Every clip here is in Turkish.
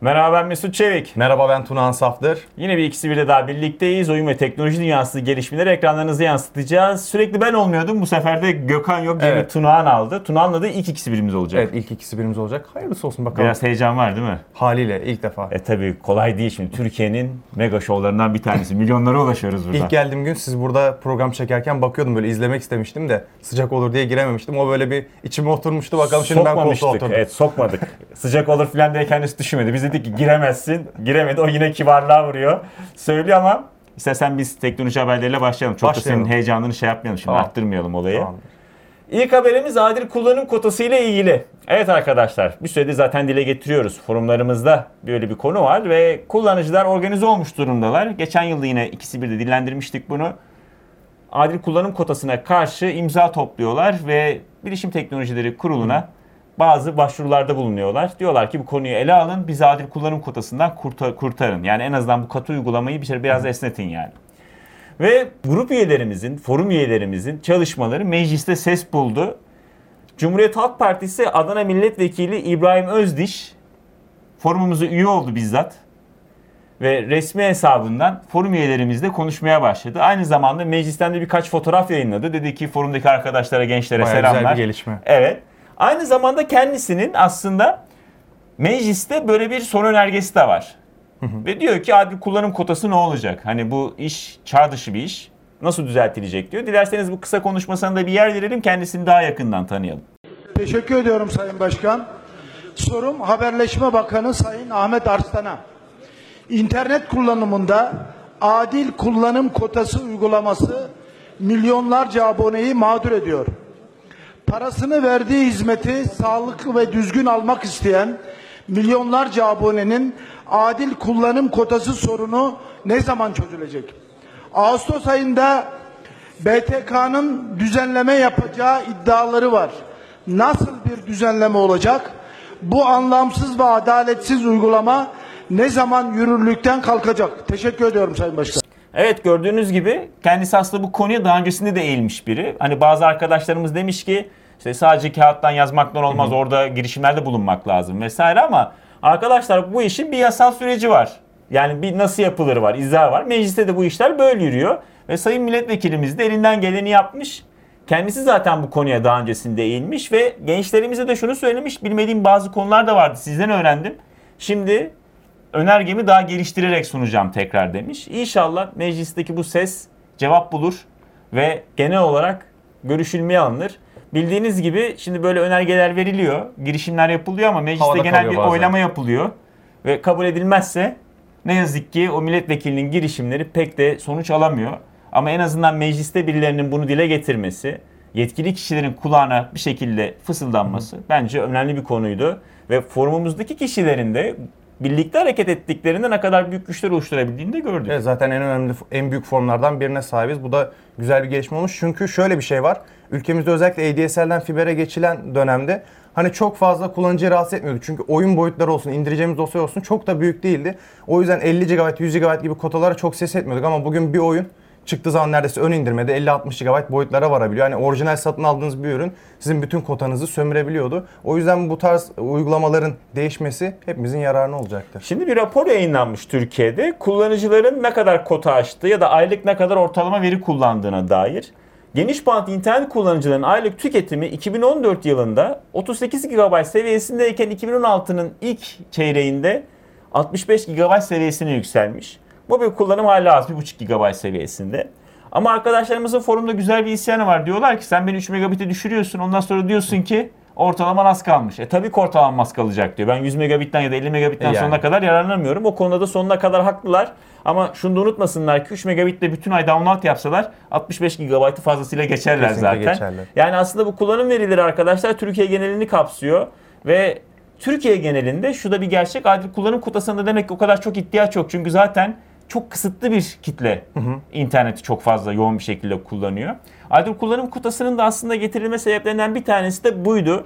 Merhaba, ben Mesut Çevik. Merhaba, ben Tuna Ansaf'tır. Yine bir ikisi birde daha birlikteyiz. Oyun ve teknoloji dünyası gelişmeleri ekranlarınıza yansıtacağız. Sürekli ben olmuyordum. Bu sefer de Gökhan yok. Yeni Evet. Tunağan aldı. Tunağan'la da ilk ikisi birimiz olacak. Evet, ilk ikisi birimiz olacak. Hayırlısı olsun bakalım. Biraz heyecan var değil mi? Haliyle ilk defa. Tabii kolay değil şimdi. Türkiye'nin mega şovlarından bir tanesi. Milyonlara ulaşıyoruz burada. İlk geldiğim gün siz burada program çekerken bakıyordum, böyle izlemek istemiştim de sıcak olur diye girememiştim. O böyle bir içime oturmuştu, bakalım şimdi ben koltuğa Sokmamıştık. oturdum. Evet, sokmadık. Sıcak olur falan diye kendisi düşünmedi. Biz dedik ki giremezsin. Giremedi. O yine kibarlığa vuruyor. Söylüyor ama istersen biz teknoloji haberleriyle başlayalım. Çok da senin heyecanını yapmayalım şimdi. Tamam. Arttırmayalım olayı. Tamam. İlk haberimiz adil kullanım kotası ile ilgili. Evet arkadaşlar, bir süredir zaten dile getiriyoruz. Forumlarımızda böyle bir konu var ve kullanıcılar organize olmuş durumdalar. Geçen yıl yine ikisi bir de dillendirmiştik bunu. Adil kullanım kotasına karşı imza topluyorlar ve Bilişim Teknolojileri Kurulu'na bazı başvurularda bulunuyorlar. Diyorlar ki bu konuyu ele alın, bizi adil kullanım kotasından kurtarın. Yani en azından bu katı uygulamayı biraz esnetin yani. Ve grup üyelerimizin, forum üyelerimizin çalışmaları mecliste ses buldu. Cumhuriyet Halk Partisi Adana Milletvekili İbrahim Özdiş forumumuza üye oldu bizzat. Ve resmi hesabından forum üyelerimizle konuşmaya başladı. Aynı zamanda meclisten de birkaç fotoğraf yayınladı. Dedi ki forumdaki arkadaşlara, gençlere Bayağı selamlar. güzel bir gelişme. Evet. Aynı zamanda kendisinin aslında mecliste böyle bir son önergesi de var. Ve diyor ki adil kullanım kotası ne olacak? Hani bu iş çağ dışı bir iş. Nasıl düzeltilecek diyor. Dilerseniz bu kısa konuşmasına da bir yer verelim. Kendisini daha yakından tanıyalım. Teşekkür ediyorum Sayın Başkan. Sorum Haberleşme Bakanı Sayın Ahmet Arslan'a. İnternet kullanımında adil kullanım kotası uygulaması milyonlarca aboneyi mağdur ediyor. Parasını verdiği hizmeti sağlıklı ve düzgün almak isteyen milyonlarca abonenin adil kullanım kotası sorunu ne zaman çözülecek? Ağustos ayında BTK'nın düzenleme yapacağı iddiaları var. Nasıl bir düzenleme olacak? Bu anlamsız ve adaletsiz uygulama ne zaman yürürlükten kalkacak? Teşekkür ediyorum Sayın Başkan. Evet, gördüğünüz gibi kendisi aslında bu konuya daha öncesinde de eğilmiş biri. Hani bazı arkadaşlarımız demiş ki işte sadece kağıttan yazmaktan olmaz, orada girişimlerde bulunmak lazım vesaire, ama arkadaşlar bu işin bir yasal süreci var. Yani bir nasıl yapılır var, izahı var. Mecliste de bu işler böyle yürüyor ve Sayın Milletvekilimiz de elinden geleni yapmış. Kendisi zaten bu konuya daha öncesinde eğilmiş ve gençlerimize de şunu söylemiş. Bilmediğim bazı konular da vardı, sizden öğrendim. Şimdi önergemi daha geliştirerek sunacağım tekrar demiş. İnşallah meclisteki bu ses cevap bulur ve genel olarak görüşülmeye alınır. Bildiğiniz gibi şimdi böyle önergeler veriliyor, girişimler yapılıyor ama mecliste Havada genel bir kalıyor bazen. oylama yapılıyor. Ve kabul edilmezse ne yazık ki o milletvekilinin girişimleri pek de sonuç alamıyor. Ama en azından mecliste birilerinin bunu dile getirmesi, yetkili kişilerin kulağına bir şekilde fısıldanması bence önemli bir konuydu. Ve forumumuzdaki kişilerin de birlikte hareket ettiklerinde ne kadar büyük güçler oluşturabildiğini de gördük. Evet, zaten en önemli, en büyük formlardan birine sahibiz. Bu da güzel bir gelişme olmuş. Çünkü şöyle bir şey var. Ülkemizde özellikle ADSL'den fibere geçilen dönemde hani çok fazla kullanıcıyı rahatsız etmiyordu. Çünkü oyun boyutları olsun, indireceğimiz dosya olsun çok da büyük değildi. O yüzden 50 GB, 100 GB gibi kotalara çok ses etmiyorduk ama bugün bir oyun çıktığı zaman neredeyse ön indirmede 50-60 GB boyutlara varabiliyor. Yani orijinal satın aldığınız bir ürün sizin bütün kotanızı sömürebiliyordu. O yüzden bu tarz uygulamaların değişmesi hepimizin yararına olacaktır. Şimdi bir rapor yayınlanmış Türkiye'de. Kullanıcıların ne kadar kota açtığı ya da aylık ne kadar ortalama veri kullandığına dair. Geniş bant internet kullanıcıların aylık tüketimi 2014 yılında 38 GB seviyesindeyken 2016'nın ilk çeyreğinde 65 GB seviyesine yükselmiş. Mobil kullanım hala az, 1,5 GB seviyesinde. Ama arkadaşlarımızın forumda güzel bir isyanı var. Diyorlar ki sen beni 3 megabit'e düşürüyorsun, ondan sonra diyorsun ki ortalaman az kalmış. Tabii ki ortalamam az kalacak diyor. Ben 100 megabit'ten ya da 50 megabit'ten sonuna kadar yararlanamıyorum. O konuda da sonuna kadar haklılar. Ama şunu da unutmasınlar ki 3 megabit'le bütün ay download yapsalar 65 GB'ı fazlasıyla geçerler Kesinlikle zaten. geçerler. Yani aslında bu kullanım verileri arkadaşlar Türkiye genelini kapsıyor ve Türkiye genelinde şu da bir gerçek, adil kullanım kotasında demek ki o kadar çok ihtiyaç yok. Çünkü zaten çok kısıtlı bir kitle interneti çok fazla yoğun bir şekilde kullanıyor. Adil kullanım kotasının da aslında getirilme sebeplerinden bir tanesi de buydu.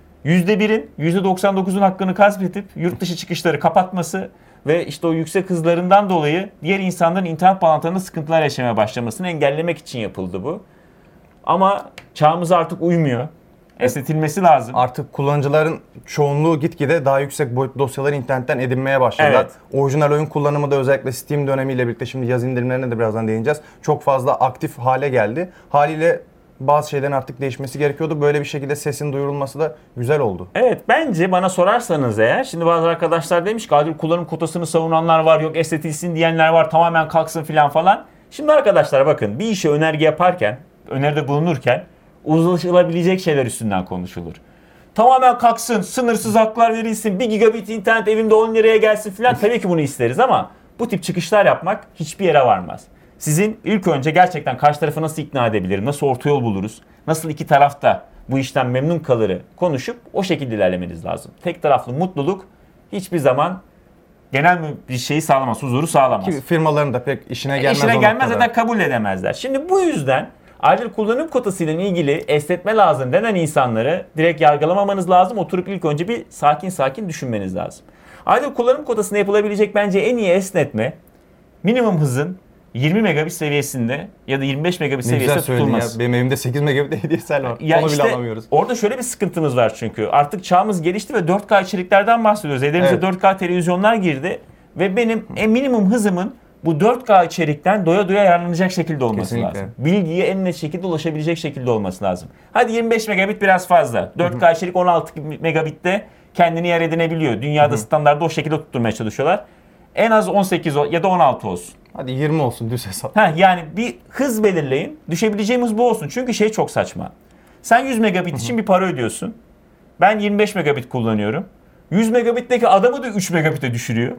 %1'in %99'un hakkını gasp edip yurt dışı çıkışları kapatması ve işte o yüksek hızlarından dolayı diğer insanların internet bağlantılarında sıkıntılar yaşamaya başlamasını engellemek için yapıldı bu. Ama çağımıza artık uymuyor. esnetilmesi lazım. Artık kullanıcıların çoğunluğu gitgide daha yüksek boyutlu dosyaları internetten edinmeye başladılar. Evet. Orijinal oyun kullanımı da özellikle Steam dönemiyle birlikte, şimdi yaz indirimlerine de birazdan değineceğiz, çok fazla aktif hale geldi. Haliyle bazı şeylerin artık değişmesi gerekiyordu. Böyle bir şekilde sesin duyurulması da güzel oldu. Evet, bence bana sorarsanız eğer, şimdi bazı arkadaşlar demiş ki adil kullanım kotasını savunanlar var, yok esnetilsin diyenler var, tamamen kalksın filan falan. Şimdi arkadaşlar bakın, bir işe önerge yaparken, öneride bulunurken ulaşılabilecek şeyler üstünden konuşulur. Tamamen kalksın, sınırsız haklar verilsin, 1 gigabit internet evimde 10 liraya gelsin filan, tabii ki bunu isteriz ama bu tip çıkışlar yapmak hiçbir yere varmaz. Sizin ilk önce gerçekten karşı tarafı nasıl ikna edebilirim, nasıl orta yol buluruz, nasıl iki tarafta bu işten memnun kalırı konuşup o şekilde ilerlemeniz lazım. Tek taraflı mutluluk hiçbir zaman genel bir şeyi sağlamaz, huzuru sağlamaz. Ki firmaların da pek işine gelmez. İşine o gelmez noktada. zaten kabul edemezler. Şimdi bu yüzden adil kullanım kotası ile ilgili esnetme lazım denen insanları direkt yargılamamanız lazım. Oturup ilk önce bir sakin düşünmeniz lazım. Adil kullanım kotasında yapılabilecek bence en iyi esnetme minimum hızın 20 megabit seviyesinde ya da 25 megabit Ne seviyesinde güzel söyledin ya. tutulması. Benim evimde 8 megabit ADSL var. Ya Onu işte bile alamıyoruz. orada şöyle bir sıkıntımız var çünkü. Artık çağımız gelişti ve 4K içeriklerden bahsediyoruz. Evlerimize Evet. 4K televizyonlar girdi ve benim minimum hızımın bu 4K içerikten doya doya yararlanacak şekilde olması Kesinlikle. lazım. Bilgiye en net şekilde ulaşabilecek şekilde olması lazım. Hadi 25 megabit biraz fazla. 4K içerik 16 megabitte kendini yer edinebiliyor. Dünyada standardı o şekilde tutturmaya çalışıyorlar. En az 18 ya da 16 olsun. Hadi 20 olsun düz hesap. Yani bir hız belirleyin. Düşebileceğimiz bu olsun. Çünkü şey çok saçma. Sen 100 megabit için bir para ödüyorsun. Ben 25 megabit kullanıyorum. 100 megabitteki adamı da 3 megabite düşürüyor.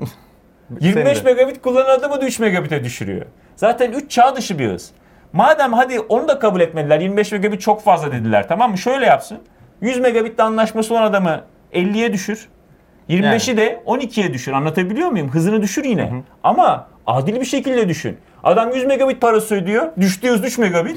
25 Seni de. megabit kullanan adamı da 3 megabite düşürüyor. Zaten 3 çağ dışı bir hız. Madem hadi onu da kabul etmediler. 25 megabit çok fazla dediler. Tamam mı? Şöyle yapsın. 100 megabitte anlaşması olan adamı 50'ye düşür. 25'i de 12'ye düşür. Anlatabiliyor muyum? Hızını düşür yine. Ama adil bir şekilde düşün. Adam 100 megabit parası ödüyor. Düştü hız 3 megabit.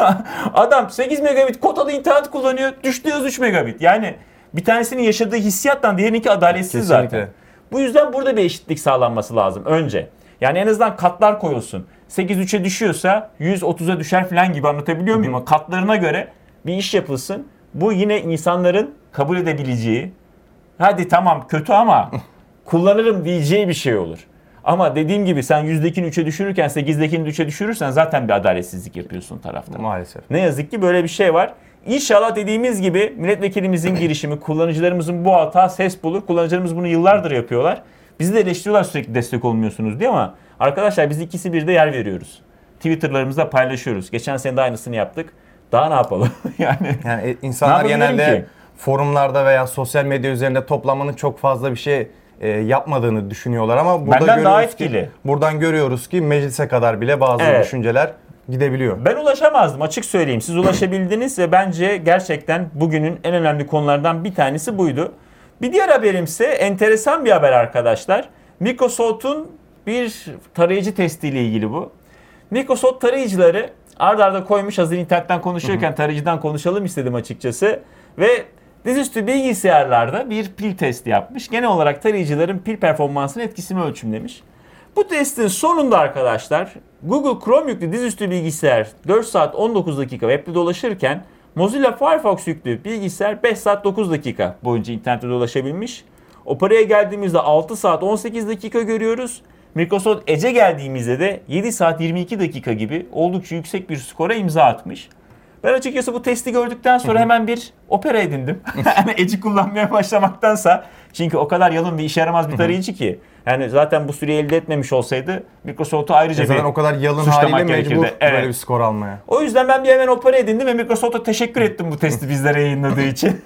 Adam 8 megabit kotalı internet kullanıyor. Düştü hız 3 megabit. Yani bir tanesinin yaşadığı hissiyattan diğerininki adaletsiz Kesinlikle. zaten. Bu yüzden burada bir eşitlik sağlanması lazım önce. Yani en azından katlar koyulsun. 8 3'e düşüyorsa 100 30'a düşer falan gibi, anlatabiliyor muyum? Ama katlarına göre bir iş yapılsın. Bu yine insanların kabul edebileceği, hadi tamam kötü ama kullanırım diyeceği bir şey olur. Ama dediğim gibi sen 100'dekini 3'e düşürürken 8'dekini 3'e düşürürsen zaten bir adaletsizlik yapıyorsun tarafta. Maalesef. Ne yazık ki böyle bir şey var. İnşallah dediğimiz gibi milletvekilimizin girişimi, kullanıcılarımızın bu hata ses bulur. Kullanıcılarımız bunu yıllardır yapıyorlar. Bizi de eleştiriyorlar sürekli destek olmuyorsunuz diye ama arkadaşlar biz ikisi bir de yer veriyoruz. Twitter'larımızda paylaşıyoruz. Geçen sene de aynısını yaptık. Daha ne yapalım? Yani insanlar yapabilirim genelde ki? forumlarda veya sosyal medya üzerinde toplanmanın çok fazla bir şey yapmadığını düşünüyorlar ama burada Benden daha görüyoruz etkili. ki buradan görüyoruz ki meclise kadar bile bazı Evet. düşünceler gidebiliyor. Ben ulaşamazdım, açık söyleyeyim. Siz ulaşabildiniz ve bence gerçekten bugünün en önemli konulardan bir tanesi buydu. Bir diğer haberimse enteresan bir haber arkadaşlar. Microsoft'un bir tarayıcı testiyle ilgili bu. Microsoft tarayıcıları ard arda koymuş, hazır internetten konuşuyorken tarayıcıdan konuşalım istedim açıkçası. Ve dizüstü bilgisayarlarda bir pil testi yapmış. Genel olarak tarayıcıların pil performansının etkisini ölçümlemiş. Bu testin sonunda arkadaşlar Google Chrome yüklü dizüstü bilgisayar 4 saat 19 dakika webde dolaşırken Mozilla Firefox yüklü bilgisayar 5 saat 9 dakika boyunca internette dolaşabilmiş. Opera'ya geldiğimizde 6 saat 18 dakika görüyoruz. Microsoft Edge'e geldiğimizde de 7 saat 22 dakika gibi oldukça yüksek bir skora imza atmış. Ben açıkçası bu testi gördükten sonra hemen bir Opera edindim. Yani Edge'i kullanmaya başlamaktansa, çünkü o kadar yalın bir işe yaramaz bir tarayıcı ki. Yani zaten bu süreyi elde etmemiş olsaydı Microsoft'u ayrıca Zaten bir o kadar yalın suçlamak haliyle gerekirdi. mecbur Evet. böyle bir skor almaya. O yüzden ben bir hemen Opera edindim ve Microsoft'a teşekkür ettim bu testi bizlere yayınladığı için.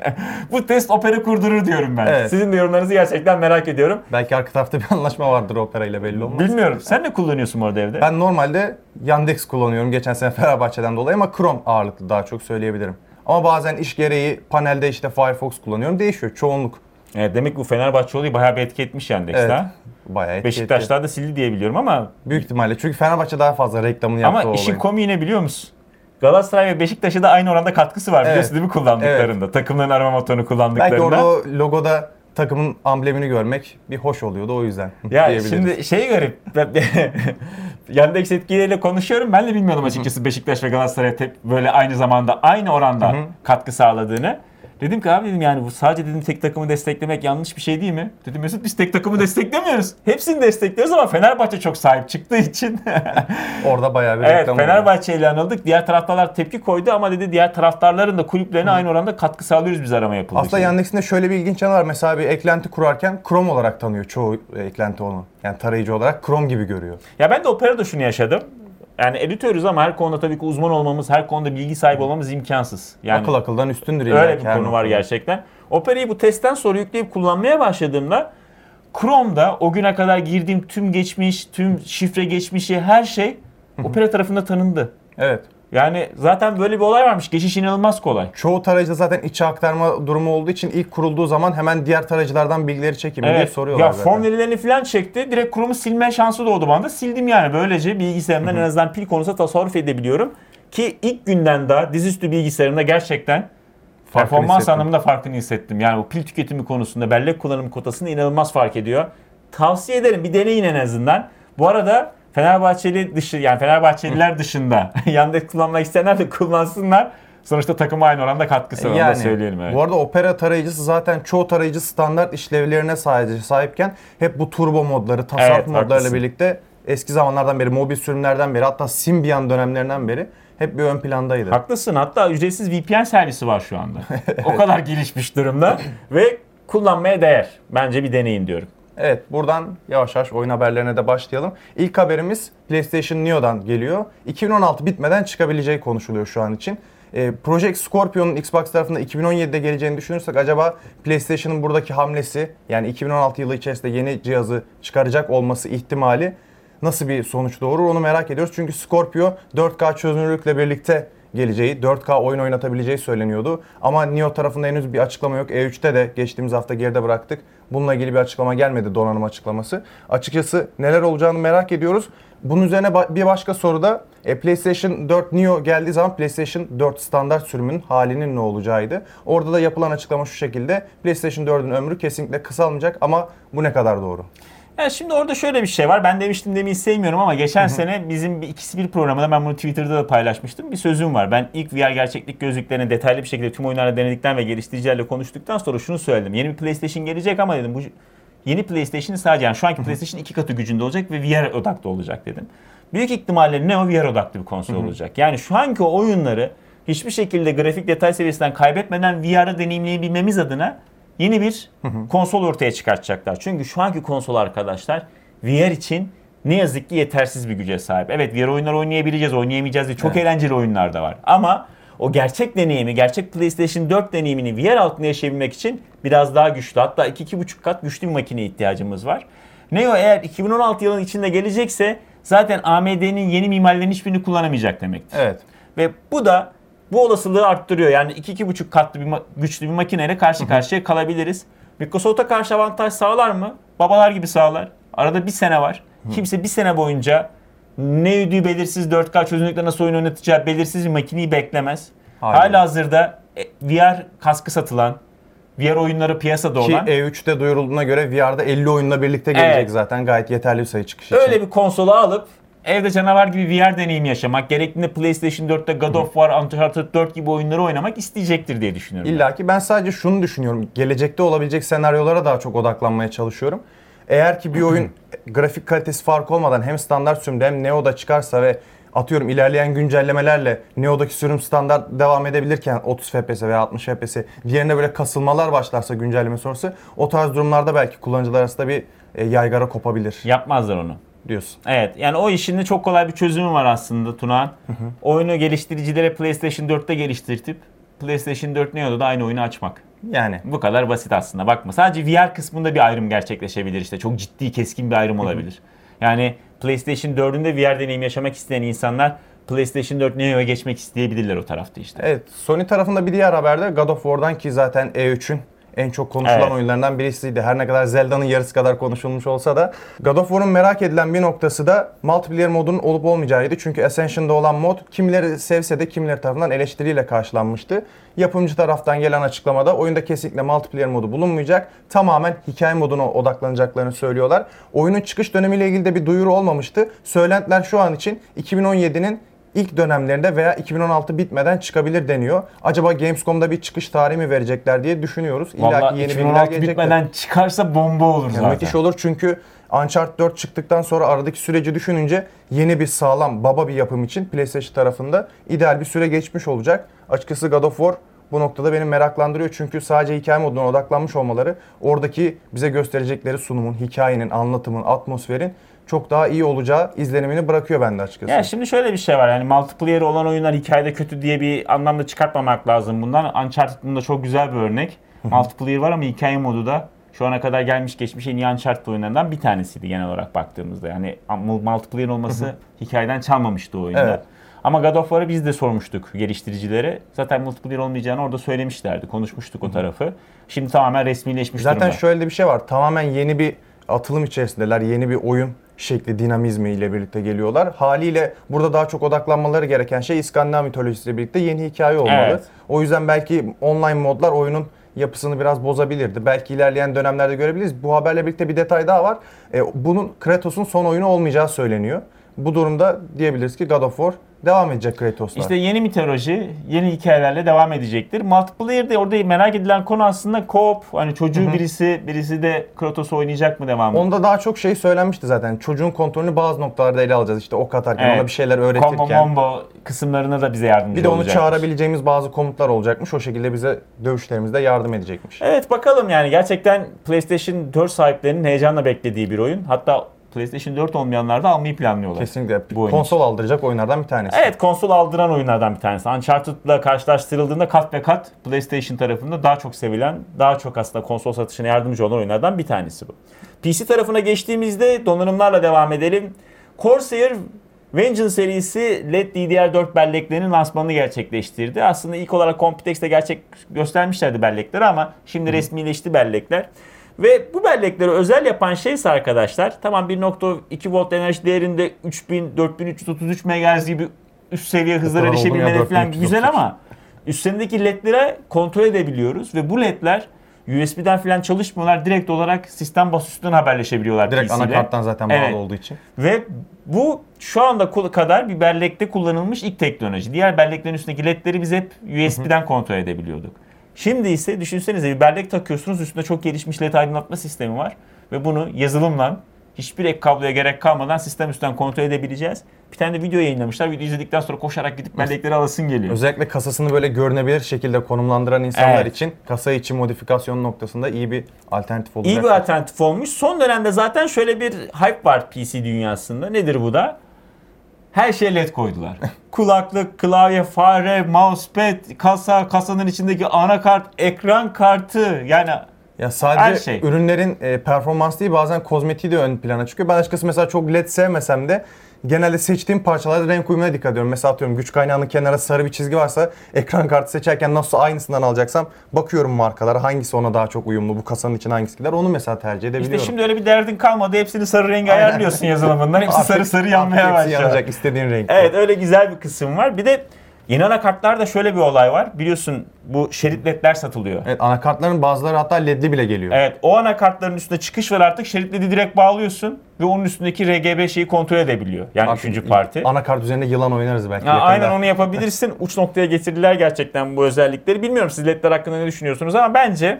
Bu test Opera kurdurur diyorum ben. Evet. Sizin de yorumlarınızı gerçekten merak ediyorum. Belki arka tarafta bir anlaşma vardır Opera ile, belli olmaz. Bilmiyorum. Sen ne kullanıyorsun orada evde? Ben normalde Yandex kullanıyorum geçen sene Fenerbahçe'den dolayı ama Chrome ağırlıklı daha çok söyleyebilirim. Ama bazen iş gereği panelde işte Firefox kullanıyorum. Değişiyor çoğunluk. Evet, demek ki bu Fenerbahçe olayı bayağı bir etki etmiş Yandex'te. Evet. Ha? Bayağı etki Beşiktaşlar da sildi diye biliyorum ama büyük ihtimalle. Çünkü Fenerbahçe daha fazla reklamını yaptı ama o işin olayın. komiği ne biliyor musun? Galatasaray ve Beşiktaş'a da aynı oranda katkısı var biliyorsun Evet. değil mi kullandıklarında? Takımların arama motorunu Belki kullandıklarında. orada o logoda takımın amblemini görmek bir hoş oluyordu o yüzden. Ya diyebiliriz. şimdi şey garip. Yandex yetkilileriyle konuşuyorum. Ben de bilmiyordum açıkçası Beşiktaş ve Galatasaray'a böyle aynı zamanda aynı oranda katkı sağladığını. Dedim ki abi dedim yani bu sadece dedim tek takımı desteklemek yanlış bir şey değil mi? Dedim Mesut biz tek takımı desteklemiyoruz. Hepsini destekliyoruz ama Fenerbahçe çok sahip çıktığı için. Orada bayağı bir Evet, reklam oldu. Fenerbahçe ile anıldık. Diğer taraftarlar tepki koydu ama dedi diğer taraftarların da kulüplerine aynı oranda katkı sağlıyoruz biz arama yapıldığı Aslında için. Yandex'in de şöyle bir ilginç yanı var. Mesela bir eklenti kurarken Chrome olarak tanıyor çoğu eklenti onu. Yani tarayıcı olarak Chrome gibi görüyor. Ya ben de Opera'da şunu yaşadım. Yani editörüz ama her konuda tabii ki uzman olmamız, her konuda bilgi sahibi olmamız imkansız. Yani Akıl akıldan üstündür. öyle illaki bir her konu var noktada. gerçekten. Opera'yı bu testten sonra yükleyip kullanmaya başladığımda Chrome'da o güne kadar girdiğim tüm geçmiş, tüm şifre geçmişi, her şey Opera tarafında tanındı. Evet. Yani zaten böyle bir olay varmış. Geçiş inanılmaz kolay. Çoğu tarayıcıda zaten içe aktarma durumu olduğu için ilk kurulduğu zaman hemen diğer tarayıcılardan bilgileri çekimi diye soruyorlar ya zaten. form verilerini falan çekti. Direkt Chrome'u silme şansı doğdu bana da. Sildim yani. Böylece bilgisayarımdan en azından pil konusunda tasarruf edebiliyorum. Ki ilk günden daha dizüstü bilgisayarımda gerçekten performans hissettim. anlamında farkını hissettim. Yani bu pil tüketimi konusunda bellek kullanım kotasını inanılmaz fark ediyor. Tavsiye ederim. Bir deneyin en azından. Bu arada Fenerbahçeliler dışında Yandex kullanmak isteyenler de kullansınlar. Sonuçta takıma aynı oranda katkısı var. Onu da söyleyelim. Evet. Bu arada Opera tarayıcısı zaten çoğu tarayıcı standart işlevlerine sahipken hep bu turbo modları, tasarruf Evet, modlarıyla haklısın. birlikte eski zamanlardan beri, mobil sürümlerden beri, hatta Symbian dönemlerinden beri hep bir ön plandaydı. Haklısın. Hatta ücretsiz VPN servisi var şu anda. O kadar gelişmiş durumda ve kullanmaya değer. Bence bir deneyin diyorum. Evet, buradan yavaş yavaş oyun haberlerine de başlayalım. İlk haberimiz PlayStation Neo'dan geliyor. 2016 bitmeden çıkabileceği konuşuluyor şu an için. Project Scorpion'un Xbox tarafında 2017'de geleceğini düşünürsek acaba PlayStation'ın buradaki hamlesi, yani 2016 yılı içerisinde yeni cihazı çıkaracak olması ihtimali nasıl bir sonuç doğurur onu merak ediyoruz. Çünkü Scorpio 4K çözünürlükle birlikte geleceği, 4K oyun oynatabileceği söyleniyordu. Ama Neo tarafında henüz bir açıklama yok. E3'te de geçtiğimiz hafta geride bıraktık. Bununla ilgili bir açıklama gelmedi, donanım açıklaması. Açıkçası neler olacağını merak ediyoruz. Bunun üzerine bir başka soru da PlayStation 4 Neo geldiği zaman PlayStation 4 standart sürümünün halinin ne olacağıydı. Orada da yapılan açıklama şu şekilde: PlayStation 4'ün ömrü kesinlikle kısalmayacak ama bu ne kadar doğru? Yani şimdi orada şöyle bir şey var. Ben demiştim demeyi sevmiyorum ama geçen sene bizim bir ikisi bir programında ben bunu Twitter'da da paylaşmıştım. Bir sözüm var. Ben ilk VR gerçeklik gözlüklerini detaylı bir şekilde tüm oyunlarla denedikten ve geliştiricilerle konuştuktan sonra şunu söyledim. Yeni bir PlayStation gelecek ama dedim bu yeni PlayStation'ın sadece yani şu anki PlayStation 2 katı gücünde olacak ve VR odaklı olacak dedim. Büyük ihtimalle Neo VR odaklı bir konsol olacak. Yani şu anki oyunları hiçbir şekilde grafik detay seviyesinden kaybetmeden VR'ı deneyimleyebilmemiz adına yeni bir konsol ortaya çıkartacaklar. Çünkü şu anki konsol arkadaşlar VR için ne yazık ki yetersiz bir güce sahip. Evet VR oyunlar oynayabileceğiz, oynayamayacağız diye çok eğlenceli oyunlar da var. Ama o gerçek deneyimi, gerçek PlayStation 4 deneyimini VR altında yaşayabilmek için biraz daha güçlü. Hatta 2-2,5 kat güçlü bir makineye ihtiyacımız var. Neo eğer 2016 yılının içinde gelecekse zaten AMD'nin yeni mimarilerinin hiçbirini kullanamayacak demektir. Evet. Ve bu da bu olasılığı arttırıyor. Yani 2-2,5 katlı bir güçlü bir makineyle karşı karşıya kalabiliriz. Microsoft'a karşı avantaj sağlar mı? Babalar gibi sağlar. Arada bir sene var. Kimse bir sene boyunca ne ödüğü belirsiz 4K çözünürlükle nasıl oyun oynatacağı belirsiz bir makineyi beklemez. Halihazırda VR kaskı satılan, VR oyunları piyasada Ki olan E3'te duyurulduğuna göre VR'da 50 oyunla birlikte gelecek Evet. zaten. Gayet yeterli bir sayı çıkış için. öyle bir konsolu alıp evde canavar gibi VR deneyimi yaşamak, gerektiğinde PlayStation 4'te God of War, Uncharted 4 gibi oyunları oynamak isteyecektir diye düşünüyorum. İlla ki ben sadece şunu düşünüyorum. Gelecekte olabilecek senaryolara daha çok odaklanmaya çalışıyorum. Eğer ki bir oyun grafik kalitesi farkı olmadan hem standart sürümde hem Neo'da çıkarsa ve atıyorum ilerleyen güncellemelerle Neo'daki sürüm standart devam edebilirken 30 FPS veya 60 FPS diğerine böyle kasılmalar başlarsa güncelleme sonrası o tarz durumlarda belki kullanıcılar arasında bir yaygara kopabilir Yapmazlar onu. diyorsun. Evet yani o işin de çok kolay bir çözümü var aslında Tunağan. Oyunu geliştiricilere PlayStation 4'te geliştirtip PlayStation 4 Neo'da da aynı oyunu açmak. Yani Bu kadar basit aslında bakma. Sadece VR kısmında bir ayrım gerçekleşebilir işte. Çok ciddi keskin bir ayrım olabilir. Yani PlayStation 4'ün de VR deneyimi yaşamak isteyen insanlar PlayStation 4 Neo'ya geçmek isteyebilirler o tarafta işte. evet, Sony tarafında bir diğer haberde God of War'dan ki zaten E3'ün en çok konuşulan Evet. oyunlarından birisiydi. Her ne kadar Zelda'nın yarısı kadar konuşulmuş olsa da. God of War'un merak edilen bir noktası da multiplayer modunun olup olmayacağıydı. Çünkü Ascension'da olan mod kimileri sevse de kimileri tarafından eleştiriyle karşılanmıştı. Yapımcı taraftan gelen açıklamada oyunda kesinlikle multiplayer modu bulunmayacak. Tamamen hikaye moduna odaklanacaklarını söylüyorlar. Oyunun çıkış dönemiyle ilgili de bir duyuru olmamıştı. Söylentiler şu an için 2017'nin ilk dönemlerinde veya 2016 bitmeden çıkabilir deniyor. Acaba Gamescom'da bir çıkış tarihi mi verecekler diye düşünüyoruz. İlla Vallahi ki yeni bilgiler 2016 gelecektir. bitmeden çıkarsa bomba olur zaten. Müthiş olur çünkü Uncharted 4 çıktıktan sonra aradaki süreci düşününce yeni bir sağlam baba bir yapım için PlayStation tarafında ideal bir süre geçmiş olacak. Açıkçası God of War bu noktada beni meraklandırıyor çünkü sadece hikaye moduna odaklanmış olmaları oradaki bize gösterecekleri sunumun, hikayenin, anlatımın, atmosferin çok daha iyi olacağı izlenimini bırakıyor bende açıkçası. Ya şimdi şöyle bir şey var, yani multiplayer olan oyunlar hikayede kötü diye bir anlamda çıkartmamak lazım bundan. Uncharted bunda çok güzel bir örnek. Multiplayer var ama hikaye modu da şu ana kadar gelmiş geçmiş en iyi Uncharted oyunlarından bir tanesiydi genel olarak baktığımızda. Yani multiplayer olması hikayeden çalmamıştı o oyunda. Evet. Ama God of War'ı biz de sormuştuk geliştiricilere. Zaten multiplayer olmayacağını orada söylemişlerdi. Konuşmuştuk o tarafı. Şimdi tamamen resmileşmiş Zaten durumda. şöyle de bir şey var. Tamamen yeni bir atılım içerisindeler. Yeni bir oyun şekli, dinamizmi ile birlikte geliyorlar. Haliyle burada daha çok odaklanmaları gereken şey İskandinav mitolojisiyle birlikte yeni hikaye olmalı. Evet. O yüzden belki online modlar oyunun yapısını biraz bozabilirdi. Belki ilerleyen dönemlerde görebiliriz. Bu haberle birlikte bir detay daha var. Bunun Kratos'un son oyunu olmayacağı söyleniyor. Bu durumda diyebiliriz ki God of War devam edecek Kratos'la. İşte yeni mitoloji, yeni hikayelerle devam edecektir. Multiplayer'de orada merak edilen konu aslında co-op. Hani çocuğu birisi de Kratos oynayacak mı devamlı? Onda daha çok şey söylenmişti zaten. Çocuğun kontrolünü bazı noktalarda ele alacağız. İşte ok atarken, Evet. ona bir şeyler Combo öğretirken. mombo kısımlarına da bize yardımcı Bir de onu olacaktır. çağırabileceğimiz bazı komutlar olacakmış. O şekilde bize dövüşlerimizde yardım edecekmiş. Evet, bakalım yani gerçekten PlayStation 4 sahiplerinin heyecanla beklediği bir oyun. Hatta PlayStation 4 olmayanlar da almayı planlıyorlar. Kesinlikle. Bu oyun Konsol aldıracak oyunlardan bir tanesi. Evet, konsol aldıran oyunlardan bir tanesi. Uncharted'la karşılaştırıldığında kat ve kat PlayStation tarafında daha çok sevilen, daha çok aslında konsol satışına yardımcı olan oyunlardan bir tanesi bu. PC tarafına geçtiğimizde donanımlarla devam edelim. Corsair Vengeance serisi LED DDR4 belleklerinin lansmanını gerçekleştirdi. Aslında ilk olarak Computex'te göstermişlerdi bellekleri ama şimdi resmileşti bellekler. Ve bu bellekleri özel yapan şey ise arkadaşlar, tamam 1.2 volt enerji değerinde 4333 MHz gibi üst seviye hızlara kadar oldu mu ya, erişebilmeleri falan 4333? güzel ama üstlerindeki ledlere kontrol edebiliyoruz ve bu ledler USB'den falan çalışmıyorlar. Direkt olarak sistem bas üstünden haberleşebiliyorlar Direkt PC ile. anakarttan zaten bağlı Evet. olduğu için. Ve bu şu anda kadar bir bellekte kullanılmış ilk teknoloji. Diğer belleklerin üstündeki ledleri biz hep USB'den kontrol edebiliyorduk. Şimdi ise düşünsenize, bir bellek takıyorsunuz, üstünde çok gelişmiş led aydınlatma sistemi var ve bunu yazılımla hiçbir ek kabloya gerek kalmadan sistem üstten kontrol edebileceğiz. Bir tane de video yayınlamışlar. Video izledikten sonra koşarak gidip bellekleri alasın geliyor. Özellikle kasasını böyle görünebilir şekilde konumlandıran insanlar Evet. için kasa içi modifikasyon noktasında iyi bir alternatif olacak. İyi bir alternatif olmuş. Son dönemde zaten şöyle bir hype var PC dünyasında. Nedir bu da? Her şeye led koydular. Kulaklık, klavye, fare, mousepad, kasanın içindeki anakart, ekran kartı, yani Ya sadece her şey. ürünlerin performans değil, bazen kozmetiği de ön plana çıkıyor. Ben açıkçası mesela çok led sevmesem de genelde seçtiğim parçalarda renk uyumuna dikkat ediyorum. Mesela atıyorum güç kaynağının kenarında sarı bir çizgi varsa ekran kartı seçerken nasıl aynısından alacaksam bakıyorum markalara, hangisi ona daha çok uyumlu, bu kasanın için hangisi gider, onu mesela tercih edebiliyorum. İşte şimdi öyle bir derdin kalmadı. Hepsini sarı rengi ayarlıyorsun yazılımından. Hepsi sarı sarı yanmaya Hepsi başlıyor. yanacak istediğin renkte. Evet, öyle güzel bir kısım var. Bir de yeni anakartlarda şöyle bir olay var. Biliyorsun bu şerit ledler satılıyor. Evet, anakartların bazıları hatta ledli bile geliyor. Evet, o anakartların üstünde çıkış var artık. Şerit ledi direkt bağlıyorsun ve onun üstündeki RGB şeyi kontrol edebiliyor. Yani Artık üçüncü parti. Anakart üzerinde yılan oynarız belki. Ya, yakında. aynen onu yapabilirsin. Uç noktaya getirdiler gerçekten bu özellikleri. Bilmiyorum siz ledler hakkında ne düşünüyorsunuz ama bence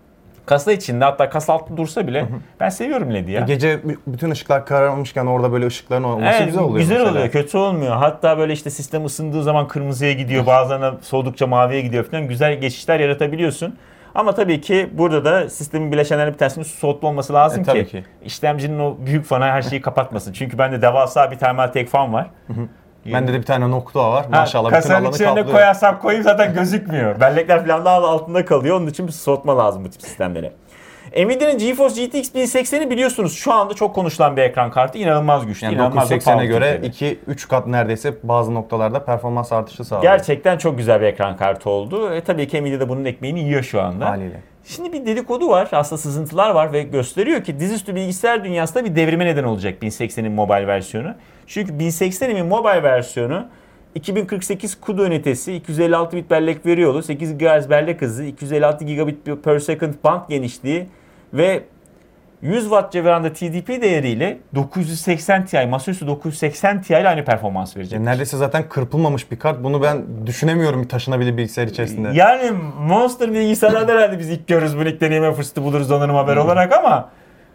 kasa içinde, hatta kasa altında dursa bile ben seviyorum ledi ya. Gece bütün ışıklar kararmışken orada böyle ışıkların olması Evet, güzel oluyor. güzel mesela. oluyor, kötü olmuyor. Hatta böyle işte sistem ısındığı zaman kırmızıya gidiyor, bazen soğudukça maviye gidiyor falan. Güzel geçişler yaratabiliyorsun. Ama tabii ki burada da sistemin bileşenlerinin bir tanesinin su soğutma olması lazım tabii ki ki. işlemcinin o büyük fanı her şeyi kapatmasın. Çünkü bende devasa bir termal tek fan var. Bende de bir tane nokta var. Ha, Maşallah bütün kasanın alanı içine kaplıyor. koyarsam koyayım zaten gözükmüyor. Bellekler falan daha altında kalıyor. Onun için bir soğutma lazım bu tip sistemlere. Nvidia'nın GeForce GTX 1080'i biliyorsunuz şu anda çok konuşulan bir ekran kartı. İnanılmaz güçlü. Yani inanılmaz da 980'e pahalı göre Türkiye'de. 2-3 kat neredeyse bazı noktalarda performans artışı sağlıyor. Gerçekten çok güzel bir ekran kartı oldu. Tabii ki Nvidia da bunun ekmeğini yiyor şu anda. Haliyle. Şimdi bir dedikodu var, aslında sızıntılar var ve gösteriyor ki dizüstü bilgisayar dünyasında bir devrime neden olacak 1080'in mobile versiyonu. Çünkü 1080'in mobile versiyonu 2048 CUDA ünitesi, 256 bit bellek veri yolu, 8 GHz bellek hızı, 256 gigabit per second band genişliği ve 100 Watt civarında TDP değeriyle 980 Ti, masaüstü 980 Ti ile aynı performans verecek. Yani neredeyse zaten kırpılmamış bir kart. Bunu ben düşünemiyorum bir taşınabilir bilgisayar içerisinde. Yani Monster bilgisayarlarda herhalde biz ilk görürüz, bunu ilk deneyime fırsatı buluruz donanım haberi olarak ama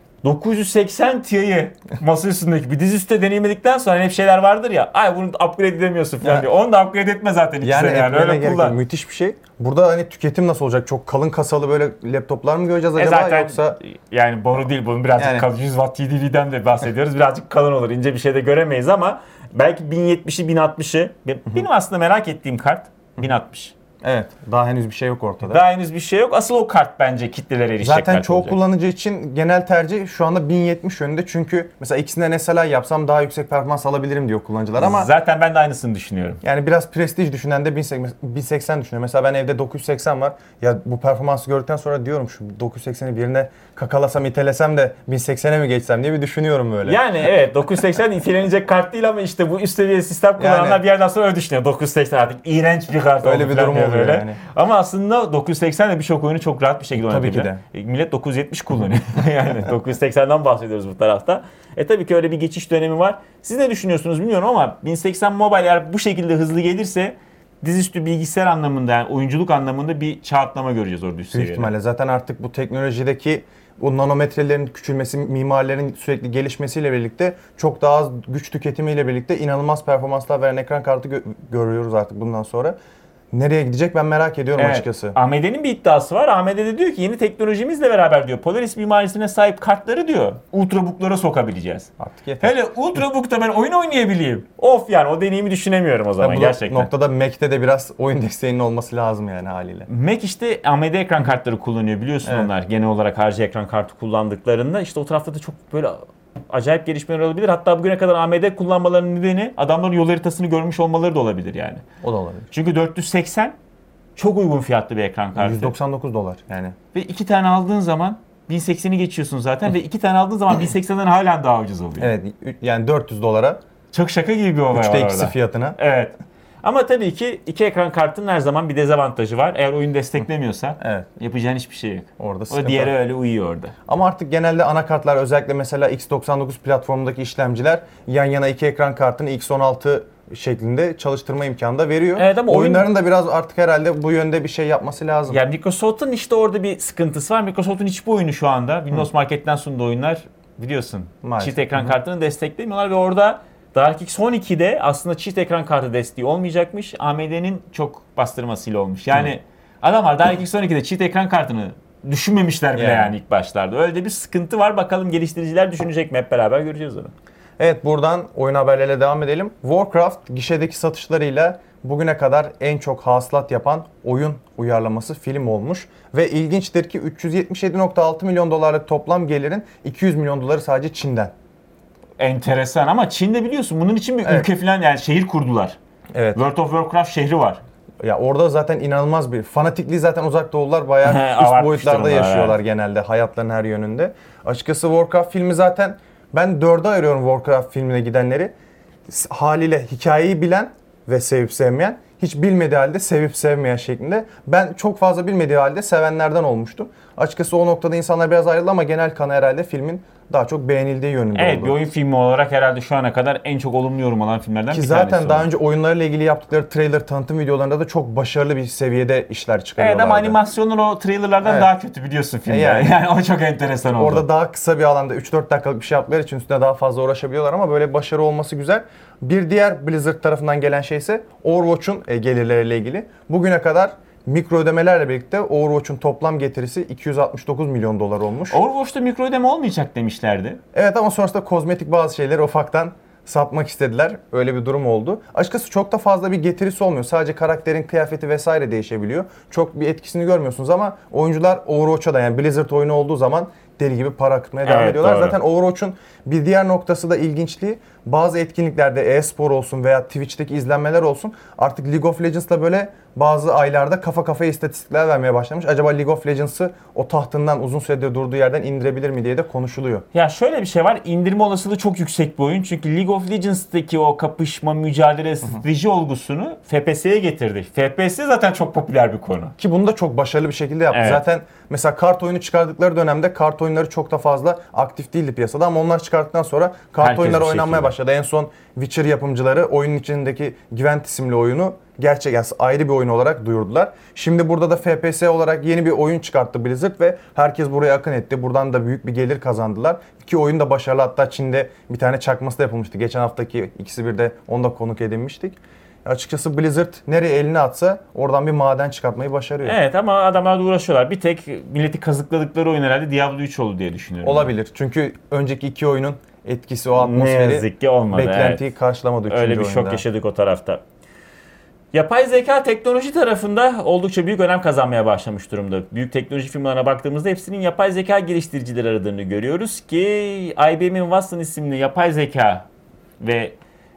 980 Ti'yi masa üstündeki bir dizüstü deneyimledikten sonra hep şeyler vardır ya, ay bunu upgrade edemiyorsun falan diye. Onu da upgrade etme zaten iki sene yani öyle gerek kullan. yok. Müthiş bir şey. Burada hani tüketim nasıl olacak? Çok kalın kasalı böyle laptoplar mı göreceğiz acaba Zaten yoksa? yani boru değil, bunun birazcık Yani. kalın. 100 Watt TDP'den de bahsediyoruz. Birazcık kalın olur. İnce bir şey de göremeyiz ama belki 1070'i 1060'ı. Benim aslında merak ettiğim kart 1060. Evet. Daha henüz bir şey yok ortada. Daha henüz bir şey yok. Asıl o kart bence kitlelere erişecek Zaten kart çoğu olacak. kullanıcı için genel tercih şu anda 1070 yönünde. Çünkü mesela ikisinden SLI yapsam daha yüksek performans alabilirim diyor kullanıcılar ama Zaten ben de aynısını düşünüyorum. yani biraz prestij düşünen de 1080 düşünüyor. Mesela ben evde 980 var. Ya bu performansı gördükten sonra diyorum şu 980'i birine kakalasam, itelesem de 1080'e mi geçsem diye bir düşünüyorum böyle. Yani evet 980 itelenecek kart değil ama işte bu üst seviye sistem kullananlar Yani. bir yerden sonra öyle düşünüyor. 980 artık iğrenç bir kart Öyle oldu bir falan durum diye oluyor böyle. yani. Ama aslında 980 de birçok oyunu çok rahat bir şekilde Tabii oynatabiliyor. ki Millet 970 kullanıyor. Yani 980'den bahsediyoruz bu tarafta. Tabii ki öyle bir geçiş dönemi var. Siz ne düşünüyorsunuz bilmiyorum ama 1080 Mobile eğer bu şekilde hızlı gelirse dizüstü bilgisayar anlamında yani oyunculuk anlamında bir çağ atlama göreceğiz orada üst Büyük seviyede. ihtimalle zaten artık bu teknolojideki bu nanometrelerin küçülmesi, mimarilerin sürekli gelişmesiyle birlikte çok daha az güç tüketimiyle birlikte inanılmaz performanslar veren ekran kartı görüyoruz artık bundan sonra. Nereye gidecek ben merak ediyorum açıkçası. AMD'nin bir iddiası var. AMD de diyor ki yeni teknolojimizle beraber diyor Polaris mimarisine sahip kartları diyor Ultrabook'lara sokabileceğiz. Artık yeter. Hele Ultrabook'ta ben oyun oynayabileyim. Of yani o deneyimi düşünemiyorum o zaman Bu gerçekten. noktada Mac'te de biraz oyun desteğinin olması lazım yani haliyle. Mac işte AMD ekran kartları kullanıyor biliyorsun Evet. onlar. Genel olarak harici ekran kartı kullandıklarında işte o tarafta da çok böyle acayip gelişmeler olabilir. Hatta bugüne kadar AMD kullanmalarının nedeni adamların yol haritasını görmüş olmaları da olabilir yani. O da olabilir. Çünkü 480 çok uygun fiyatlı bir ekran kartı. 199 dolar yani. Ve iki tane aldığın zaman 1080'i geçiyorsun zaten ve iki tane aldığın zaman 1080'den halen daha ucuz oluyor. Evet yani 400 dolara Çok şaka gibi bir olay var 3'te orada. ikisi fiyatına. Evet. Ama tabii ki iki ekran kartının her zaman bir dezavantajı var. Eğer oyun desteklemiyorsa Evet. yapacağın hiçbir şey yok. Orada O sıkıntı diğeri var. öyle uyuyor orada. Ama artık genelde anakartlar özellikle mesela X99 platformundaki işlemciler yan yana iki ekran kartını X16 şeklinde çalıştırma imkanı da veriyor. Evet ama oyunların da biraz artık herhalde bu yönde bir şey yapması lazım. Yani Microsoft'un işte orada bir sıkıntısı var. Microsoft'un hiçbir oyunu şu anda Windows Market'ten sunduğu oyunlar biliyorsun. Maalesef. Çift ekran kartını desteklemiyorlar ve orada DirectX 12'de aslında çift ekran kartı desteği olmayacakmış. AMD'nin çok bastırmasıyla olmuş. Yani adamlar DirectX 12'de çift ekran kartını düşünmemişler bile yani ilk başlarda. Öyle de bir sıkıntı var. Bakalım geliştiriciler düşünecek mi? Hep beraber göreceğiz onu. Evet buradan oyun haberleriyle devam edelim. Warcraft gişedeki satışlarıyla bugüne kadar en çok hasılat yapan oyun uyarlaması film olmuş. Ve ilginçtir ki 377.6 milyon dolarlık toplam gelirin 200 milyon doları sadece Çin'den. Enteresan ama Çin'de biliyorsun bunun için bir Evet. ülke falan yani şehir kurdular. Evet. World of Warcraft şehri var. Ya orada zaten inanılmaz bir fanatikliği zaten uzak doğular bayağı üst Abartmış boyutlarda durumda, yaşıyorlar genelde hayatların her yönünde. Açıkçası Warcraft filmi zaten ben 4'e ayırıyorum Warcraft filmine gidenleri. Haliyle hikayeyi bilen ve sevip sevmeyen, hiç bilmediği halde sevip sevmeyen şeklinde. Ben çok fazla bilmediği halde sevenlerden olmuştum. Açıkçası o noktada insanlar biraz ayrıldı ama genel kanı herhalde filmin daha çok beğenildiği yönünde Evet oldu. bir oyun filmi olarak herhalde şu ana kadar en çok olumlu yorum alan filmlerden Ki bir tanesi zaten daha oldu. önce oyunlarıyla ilgili yaptıkları trailer tanıtım videolarında da çok başarılı bir seviyede işler Evet çıkarıyorlardı. ama animasyonlar o trailerlardan Evet. daha kötü biliyorsun filmde. Yani. Yani o çok enteresan oldu. Orada daha kısa bir alanda 3-4 dakikalık bir şey yaptıkları için üstüne daha fazla uğraşabiliyorlar ama böyle başarı olması güzel. Bir diğer Blizzard tarafından gelen şey ise Overwatch'un gelirleriyle ilgili. Bugüne kadar mikro ödemelerle birlikte Overwatch'un toplam getirisi 269 milyon dolar olmuş. Overwatch'ta mikro ödeme olmayacak demişlerdi. Evet ama sonrasında kozmetik bazı şeyleri ufaktan satmak istediler. Öyle bir durum oldu. Açıkçası çok da fazla bir getirisi olmuyor. Sadece karakterin kıyafeti vesaire değişebiliyor. Çok bir etkisini görmüyorsunuz ama oyuncular Overwatch'a da, yani Blizzard oyunu olduğu zaman deli gibi para akıtmaya devam Evet, ediyorlar. doğru. Zaten Overwatch'un bir diğer noktası da ilginçliği, bazı etkinliklerde e-spor olsun veya Twitch'teki izlenmeler olsun artık League of Legends'la böyle bazı aylarda kafa kafaya istatistikler vermeye başlamış. Acaba League of Legends'ı o tahtından uzun süredir durduğu yerden indirebilir mi diye de konuşuluyor. Ya şöyle bir şey var. İndirme olasılığı çok yüksek bir oyun. Çünkü League of Legends'taki o kapışma, mücadele, strateji olgusunu FPS'ye getirdi. FPS zaten çok popüler bir konu. Ki bunu da çok başarılı bir şekilde yaptı. Evet. Zaten mesela kart oyunu çıkardıkları dönemde kart oyunları çok da fazla aktif değildi piyasada ama onlar çıkarttıktan sonra kart Herkes oyunları bir oynanmaya şekilde. başladı. En son Witcher yapımcıları oyunun içindeki Gwent isimli oyunu gerçekten ayrı bir oyun olarak duyurdular. Şimdi burada da FPS olarak yeni bir oyun çıkarttı Blizzard ve herkes buraya akın etti. Buradan da büyük bir gelir kazandılar. Ki oyun da başarılı, hatta Çin'de bir tane çakması da yapılmıştı. Geçen haftaki ikisi bir de onu da konuk edinmiştik. Açıkçası Blizzard nereye elini atsa oradan bir maden çıkartmayı başarıyor. Evet ama adamlar da uğraşıyorlar. Bir tek milleti kazıkladıkları oyun herhalde Diablo 3 oldu diye düşünüyorum. Olabilir. Çünkü önceki iki oyunun etkisi, o Ne atmosferi, yazık ki olmadı. beklentiyi karşılamadı üçüncü Öyle bir oyunda. şok yaşadık o tarafta. Yapay zeka teknoloji tarafında oldukça büyük önem kazanmaya başlamış durumda. Büyük teknoloji firmalarına baktığımızda hepsinin yapay zeka geliştiricileri aradığını görüyoruz ki IBM'in Watson isimli yapay zeka ve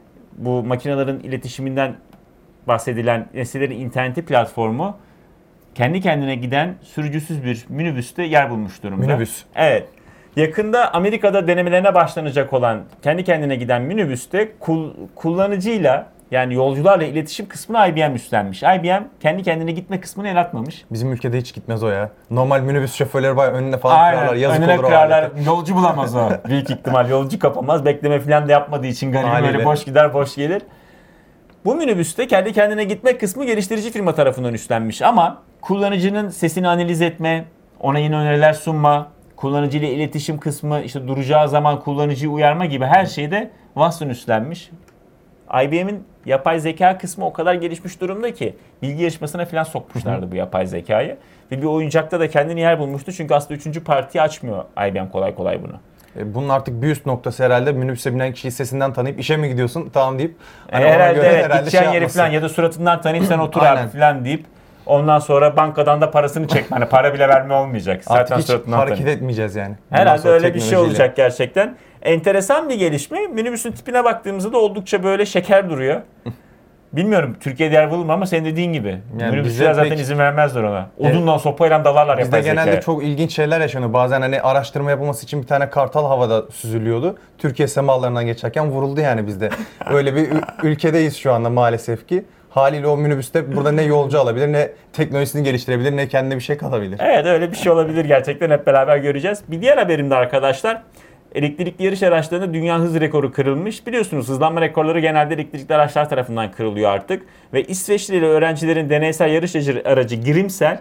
bu makinelerin iletişiminden bahsedilen nesnelerin interneti platformu kendi kendine giden sürücüsüz bir minibüste yer bulmuş durumda. Minibüs. Evet. Yakında Amerika'da denemelerine başlanacak olan kendi kendine giden minibüste kullanıcıyla, yani yolcularla iletişim kısmını IBM üstlenmiş. IBM kendi kendine gitme kısmını el atmamış. Bizim ülkede hiç gitmez o ya. Normal minibüs şoförleri var, önüne falan kırarlar. Yazık Önüne olur o kırarlar. alete. Yolcu bulamaz o. Büyük ihtimal yolcu kapamaz. Bekleme falan da yapmadığı için garip Haliyle. böyle boş gider boş gelir. Bu minibüste kendi kendine gitme kısmı geliştirici firma tarafından üstlenmiş ama kullanıcının sesini analiz etme, ona yeni öneriler sunma, kullanıcı ile iletişim kısmı, işte duracağı zaman kullanıcıyı uyarma gibi her şeyde Watson üstlenmiş. IBM'in yapay zeka kısmı o kadar gelişmiş durumda ki bilgi yarışmasına falan sokmuşlardı bu yapay zekayı. Ve bir oyuncakta da kendini yer bulmuştu çünkü aslında üçüncü partiyi açmıyor IBM kolay kolay bunu. Bunun artık bir üst noktası herhalde minibüse binen kişiyi sesinden tanıyıp işe mi gidiyorsun tamam deyip ona Herhalde göre evet, herhalde gideceğin şey yeri yapması. falan ya da suratından tanıyıp sen otur Aynen. abi falan deyip ondan sonra bankadan da parasını çekme. Hani para bile verme olmayacak. Zaten Artık hiç suratından hareket tanıyıp. etmeyeceğiz yani. Bundan Herhalde sonra öyle bir şey teknolojiyle. olacak gerçekten. Enteresan bir gelişme. Minibüsün tipine baktığımızda da oldukça böyle şeker duruyor. Bilmiyorum Türkiye'de yer bulur mu ama senin dediğin gibi. Yani Minibüsçüler bize zaten pek- izin vermezler ona. Odunla sopayla dalarlar Bizde yapay genelde zekaya. çok ilginç şeyler yaşanıyor. Bazen hani araştırma yapılması için bir tane kartal havada süzülüyordu. Türkiye semalarından geçerken vuruldu yani bizde. Öyle bir ülkedeyiz şu anda maalesef ki. Haliyle o minibüste burada ne yolcu alabilir, ne teknolojisini geliştirebilir, ne kendine bir şey katabilir. Evet öyle bir şey olabilir gerçekten, hep beraber göreceğiz. Bir diğer haberimde arkadaşlar, elektrikli yarış araçlarında dünya hız rekoru kırılmış. Biliyorsunuz hızlanma rekorları genelde elektrikli araçlar tarafından kırılıyor artık. Ve İsveçli öğrencilerin deneysel yarış aracı Grimsel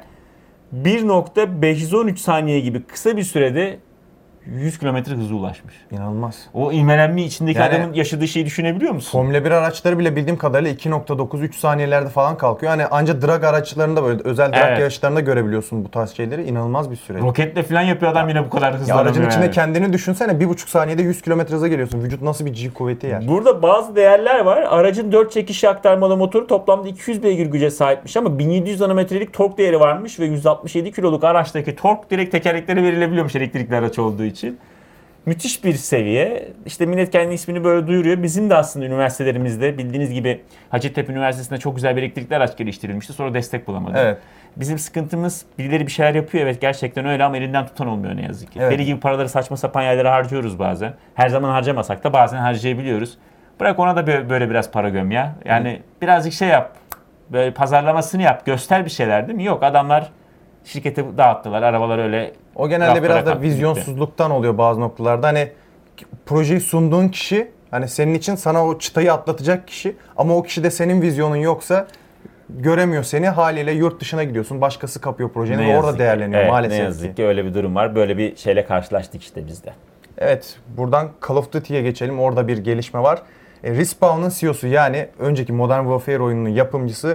1.513 saniye gibi kısa bir sürede 100 km hıza ulaşmış. İnanılmaz. O ivmelenme içindeki Yani- adamın yaşadığı şeyi düşünebiliyor musun? Formula 1 araçları bile bildiğim kadarıyla 2.9-3 saniyelerde falan kalkıyor. Hani ancak drag araçlarında böyle özel drag Evet. yarışlarında görebiliyorsun bu tarz şeyleri. İnanılmaz bir süre. Roketle falan yapıyor adam yine bu kadar Ya hızlanamıyor. aracın içinde yani. kendini düşünsene 1.5 saniyede 100 km hıza geliyorsun. Vücut nasıl bir G kuvveti yer. Burada bazı değerler var. Aracın 4 çekişli aktarmalı motoru toplamda 200 beygir güce sahipmiş ama 1700 nanometrelik tork değeri varmış ve 167 kiloluk araçtaki tork direkt tekerleklere verilebiliyormuş elektrikli araç olduğu için. Müthiş bir seviye. İşte millet kendi ismini böyle duyuruyor. Bizim de aslında üniversitelerimizde bildiğiniz gibi Hacettepe Üniversitesi'nde çok güzel bir elektrikli araç geliştirilmişti. Sonra destek bulamadı. Evet. Bizim sıkıntımız birileri bir şeyler yapıyor. Evet gerçekten öyle ama elinden tutan olmuyor ne yazık ki. Evet. Deli gibi paraları saçma sapan yerlere harcıyoruz bazen. Her zaman harcamasak da bazen harcayabiliyoruz. Bırak ona da böyle biraz para göm ya. Yani birazcık şey yap. Böyle pazarlamasını yap. Göster bir şeyler değil mi? Yok adamlar şirketi dağıttılar. Arabalar öyle O genelde raflara biraz da kalktı gitti. vizyonsuzluktan oluyor bazı noktalarda. Hani projeyi sunduğun kişi, hani senin için sana o çıtayı atlatacak kişi ama o kişi de senin vizyonun yoksa göremiyor seni, haliyle yurt dışına gidiyorsun. Başkası kapıyor projeni Ne ve yazık orada ki. değerleniyor Evet, maalesef ne ki. yazık ki öyle bir durum var. Böyle bir şeyle karşılaştık işte biz de. Evet, buradan Call of Duty'ye geçelim. Orada bir gelişme var. Respawn'un CEO'su, yani önceki Modern Warfare oyununun yapımcısı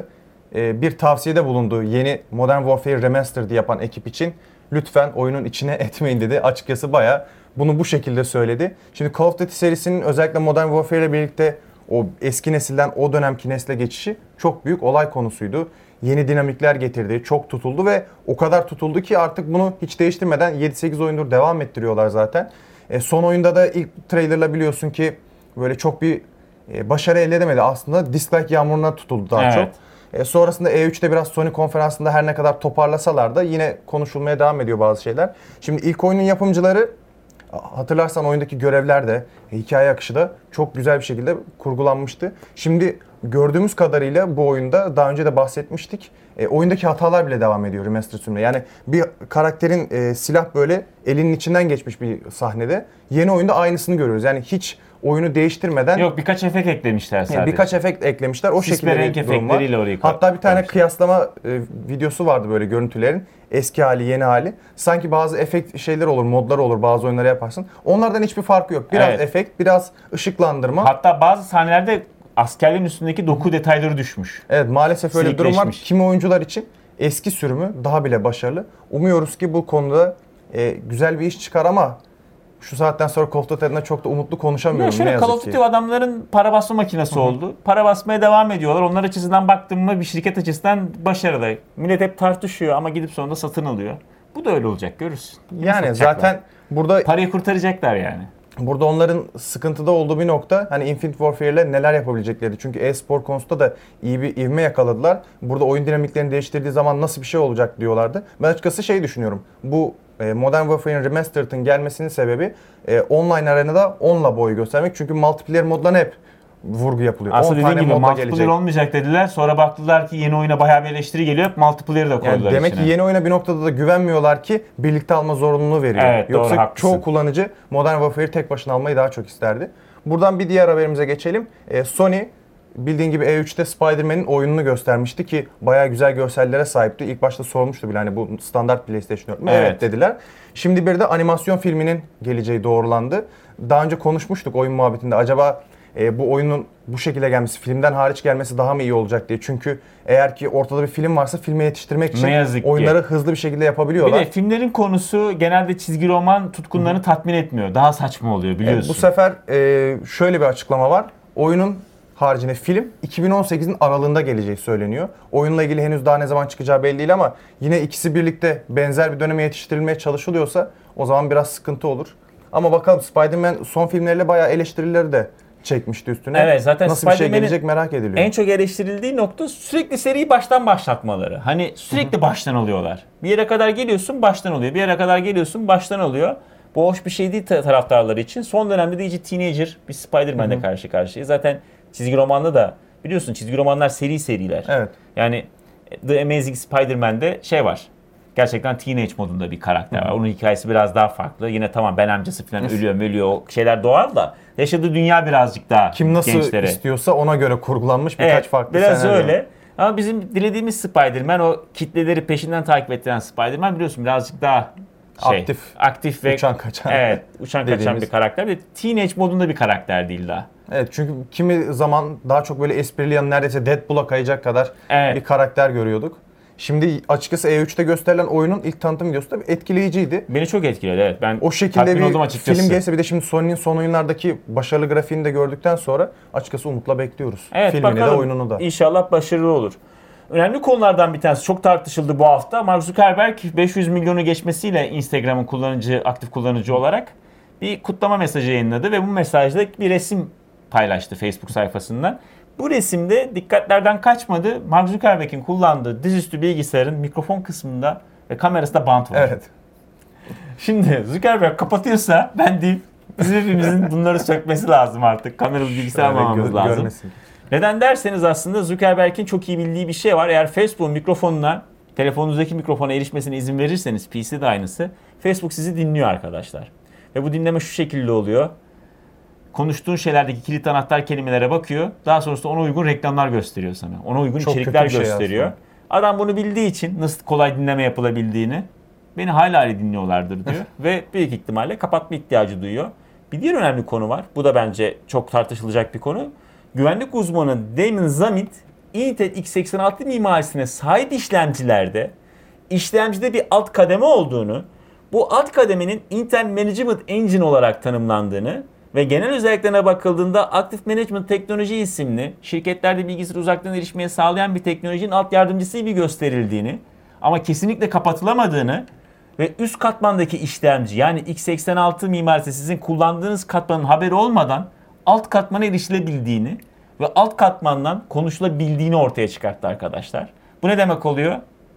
bir tavsiyede bulundu yeni Modern Warfare Remastered'ı yapan ekip için. Lütfen oyunun içine etmeyin dedi. Açıkçası bayağı bunu bu şekilde söyledi. Şimdi Call of Duty serisinin özellikle Modern Warfare ile birlikte o eski nesilden o dönemki nesle geçişi çok büyük olay konusuydu. Yeni dinamikler getirdi, çok tutuldu ve o kadar tutuldu ki artık bunu hiç değiştirmeden 7-8 oyundur devam ettiriyorlar zaten. Son oyunda da ilk trailerla biliyorsun ki böyle çok bir başarı elde edemedi. Aslında dislike yağmuruna tutuldu daha çok. Sonrasında E3'te biraz Sony konferansında her ne kadar toparlasalar da yine konuşulmaya devam ediyor bazı şeyler. Şimdi ilk oyunun yapımcıları, hatırlarsan oyundaki görevler de, hikaye akışı da çok güzel bir şekilde kurgulanmıştı. Şimdi gördüğümüz kadarıyla bu oyunda daha önce de bahsetmiştik. Oyundaki hatalar bile devam ediyor remaster sürümüne. Yani bir karakterin silah böyle elinin içinden geçmiş bir sahnede. Yeni oyunda aynısını görüyoruz. Yani hiç oyunu değiştirmeden... Yok, birkaç efekt eklemişler sadece. Birkaç efekt eklemişler. O Sis şekilde renk bir durum var. efektleriyle orayı Hatta bir tane koymuşlar. kıyaslama videosu vardı böyle görüntülerin. Eski hali, yeni hali. Sanki bazı efekt şeyler olur, modlar olur, bazı oyunları yaparsın. Onlardan hiçbir farkı yok. Biraz Evet. efekt, biraz ışıklandırma. Hatta bazı sahnelerde askerlerin üstündeki doku detayları düşmüş. Evet, maalesef öyle bir durum var. Silikleşmiş. Kimi oyuncular için eski sürümü daha bile başarılı. Umuyoruz ki bu konuda güzel bir iş çıkar ama şu saatten sonra Call of Duty adına çok da umutlu konuşamıyorum Ya şöyle, ne yazık Call of ki. Duty adamların para basma makinesi oldu. Para basmaya devam ediyorlar. Onlar açısından baktım mı bir şirket açısından başarılı. Millet hep tartışıyor ama gidip sonunda satın alıyor. Bu da öyle olacak, görürsün. Yani Satacaklar. zaten burada Parayı kurtaracaklar yani. onların sıkıntıda olduğu bir nokta, hani Infinite Warfare ile neler yapabilecekleri. Çünkü e-spor konusunda da iyi bir ivme yakaladılar. Burada oyun dinamiklerini değiştirdiği zaman nasıl bir şey olacak diyorlardı. Ben açıkçası şey düşünüyorum. Bu Modern Warfare'in Remastered'ın gelmesinin sebebi online arenada onunla boyu göstermek. Çünkü multiplayer modlarına hep vurgu yapılıyor. Aslında 10 dediğim tane gibi modla multiplayer gelecek. olmayacak dediler. Sonra baktılar ki yeni oyuna bayağı bir eleştiri geliyor. Hep multiplayer'ı da koydular Yani demek içine. ki yeni oyuna bir noktada da güvenmiyorlar ki birlikte alma zorunluluğu veriyor. Evet, doğru, Yoksa haklısın. çoğu kullanıcı Modern Warfare'i tek başına almayı daha çok isterdi. Buradan bir diğer haberimize geçelim. Sony bildiğin gibi E3'te Spider-Man'in oyununu göstermişti ki bayağı güzel görsellere sahipti. İlk başta sormuştu bile hani bu standart PlayStation 4 mü? Evet. Evet dediler. Şimdi bir de animasyon filminin geleceği doğrulandı. Daha önce konuşmuştuk oyun muhabbetinde. Acaba bu oyunun bu şekilde gelmesi, filmden hariç gelmesi daha mı iyi olacak diye. Çünkü eğer ki ortada bir film varsa filme yetiştirmek için Ne yazık ki. oyunları hızlı bir şekilde Bir yapabiliyorlar. de filmlerin konusu genelde çizgi roman tutkunlarını tatmin etmiyor. Daha saçma oluyor biliyorsun. Bu sefer şöyle bir açıklama var. Oyunun haricinde film 2018'in aralığında geleceği söyleniyor. Oyunla ilgili henüz daha ne zaman çıkacağı belli değil ama yine ikisi birlikte benzer bir döneme yetiştirilmeye çalışılıyorsa o zaman biraz sıkıntı olur. Ama bakalım, Spider-Man son filmleriyle bayağı eleştirileri de çekmişti üstüne. Evet, zaten nasıl bir şey Spider-Man'in gelecek merak ediliyor. En çok eleştirildiği nokta sürekli seriyi baştan başlatmaları. Hani sürekli baştan alıyorlar. Bir yere kadar geliyorsun baştan oluyor. Bir yere kadar geliyorsun baştan oluyor. Bu hoş bir şey değil taraftarları için. Son dönemde de iyice teenager bir Spider-Man'le karşı karşıyayız. Zaten çizgi romanda da biliyorsun çizgi romanlar seriler. Evet. Yani The Amazing Spider-Man'de şey var. Gerçekten teenage modunda bir karakter var. Onun hikayesi biraz daha farklı. Yine tamam ben amcası falan ölüyor o şeyler doğal da yaşadığı dünya birazcık daha Kim nasıl gençlere. istiyorsa ona göre kurgulanmış birkaç Evet, farklı biraz senaryo. öyle. Ama bizim dilediğimiz Spider-Man, o kitleleri peşinden takip ettiren Spider-Man biliyorsun birazcık daha aktif ve uçan kaçan. Evet, uçan kaçan dediğimiz. bir karakter. Bir de teenage modunda bir karakter değil daha. Evet, çünkü kimi zaman daha çok böyle esprili yanı, neredeyse Deadpool'a kayacak kadar Evet. bir karakter görüyorduk. Şimdi açıkçası E3'te gösterilen oyunun ilk tanıtım videosu da etkileyiciydi. Beni çok etkiledi, evet. Ben O şekilde tatmin oldum bir açıkçası. film gelse, bir de şimdi Sony'nin son oyunlardaki başarılı grafiğini de gördükten sonra açıkçası umutla bekliyoruz. Evet, Filmini bakalım. de oyununu da. İnşallah başarılı olur. Önemli konulardan bir tanesi çok tartışıldı bu hafta. Mark Zuckerberg 500 milyonu geçmesiyle Instagram'ın aktif kullanıcı olarak bir kutlama mesajı yayınladı ve bu mesajda bir resim paylaştı Facebook sayfasından. Bu resimde dikkatlerden kaçmadı. Mark Zuckerberg'in kullandığı dizüstü bilgisayarın mikrofon kısmında ve kamerasında bant var. Evet. Şimdi Zuckerberg kapatıyorsa ben değil, bizim hepimizin bunları sökmesi lazım artık. Kameralı bilgisayar Şöyle almamız lazım. görmesin. Neden derseniz aslında Zuckerberg'in çok iyi bildiği bir şey var. Eğer Facebook'un mikrofonuna, telefonunuzdaki mikrofona erişmesine izin verirseniz, PC'de aynısı, Facebook sizi dinliyor arkadaşlar. Ve bu dinleme şu şekilde oluyor. Konuştuğun şeylerdeki kilit anahtar kelimelere bakıyor. Daha sonrasında ona uygun reklamlar gösteriyor sana. Ona uygun Çok içerikler kötü bir şey gösteriyor. aslında. Adam bunu bildiği için nasıl kolay dinleme yapılabildiğini, beni hala dinliyorlardır diyor. Ve büyük ihtimalle kapatma ihtiyacı duyuyor. Bir diğer önemli konu var. Bu da bence çok tartışılacak bir konu. Güvenlik uzmanı Damon Zamit Intel x86 mimarisine sahip işlemcilerde işlemcide bir alt kademe olduğunu, bu alt kademenin Intel Management Engine olarak tanımlandığını ve genel özelliklerine bakıldığında Active Management Teknoloji isimli şirketlerde bilgisayar uzaktan erişmeye sağlayan bir teknolojinin alt yardımcısı gibi gösterildiğini ama kesinlikle kapatılamadığını ve üst katmandaki işlemci yani x86 mimarisi sizin kullandığınız katmanın haberi olmadan alt katmana erişilebildiğini ve alt katmandan konuşulabildiğini ortaya çıkarttı arkadaşlar. Bu ne demek oluyor?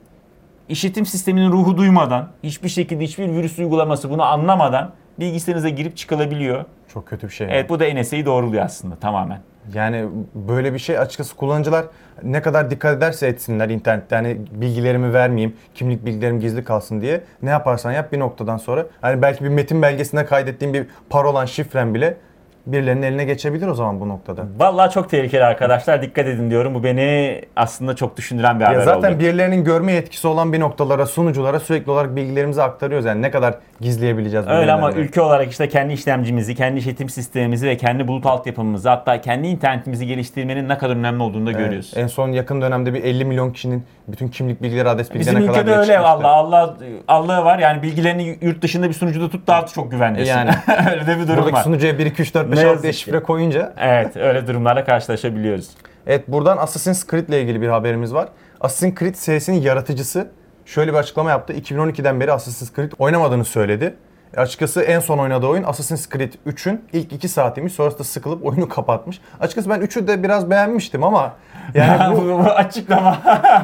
İşletim sisteminin ruhu duymadan, hiçbir şekilde hiçbir virüs uygulaması bunu anlamadan bilgisayarınıza girip çıkılabiliyor. Çok kötü bir şey. Evet, bu da NSA'yı doğruluyor aslında tamamen. Yani böyle bir şey açıkçası kullanıcılar ne kadar dikkat ederse etsinler internette, hani bilgilerimi vermeyeyim, kimlik bilgilerim gizli kalsın diye ne yaparsan yap bir noktadan sonra hani belki bir metin belgesine kaydettiğin bir parolan, şifren bile birilerinin eline geçebilir o zaman bu noktada. Vallahi çok tehlikeli arkadaşlar. Dikkat edin diyorum. Bu beni aslında çok düşündüren bir haber oldu. Zaten birilerinin görme yetkisi olan bir noktalara, sunuculara sürekli olarak bilgilerimizi aktarıyoruz. Yani ne kadar gizleyebileceğiz? Öyle ama ülke olarak işte kendi işlemcimizi, kendi işletim sistemimizi ve kendi bulut altyapımızı, hatta kendi internetimizi geliştirmenin ne kadar önemli olduğunu da görüyoruz. En son yakın dönemde bir 50 milyon kişinin bütün kimlik bilgileri, adres bilgilerine Bizim kadar ülkede öyle çıkmıştı. Allah var yani bilgilerini yurt dışında bir sunucuda tut da artık çok güvendesin. Yani. Öyle de bir durum Buradaki var. sunucuya 1, 2, 3, 4, 5, Ne 6 yazık diye ki. şifre koyunca. Evet, öyle durumlarla karşılaşabiliyoruz. Evet, buradan Assassin's Creed ile ilgili bir haberimiz var. Assassin's Creed serisinin yaratıcısı şöyle bir açıklama yaptı. 2012'den beri Assassin's Creed oynamadığını söyledi. Açıkçası en son oynadığı oyun Assassin's Creed 3'ün ilk 2 saatiymiş. Sonrasında sıkılıp oyunu kapatmış. Açıkçası ben 3'ü de biraz beğenmiştim ama yani bu açıklama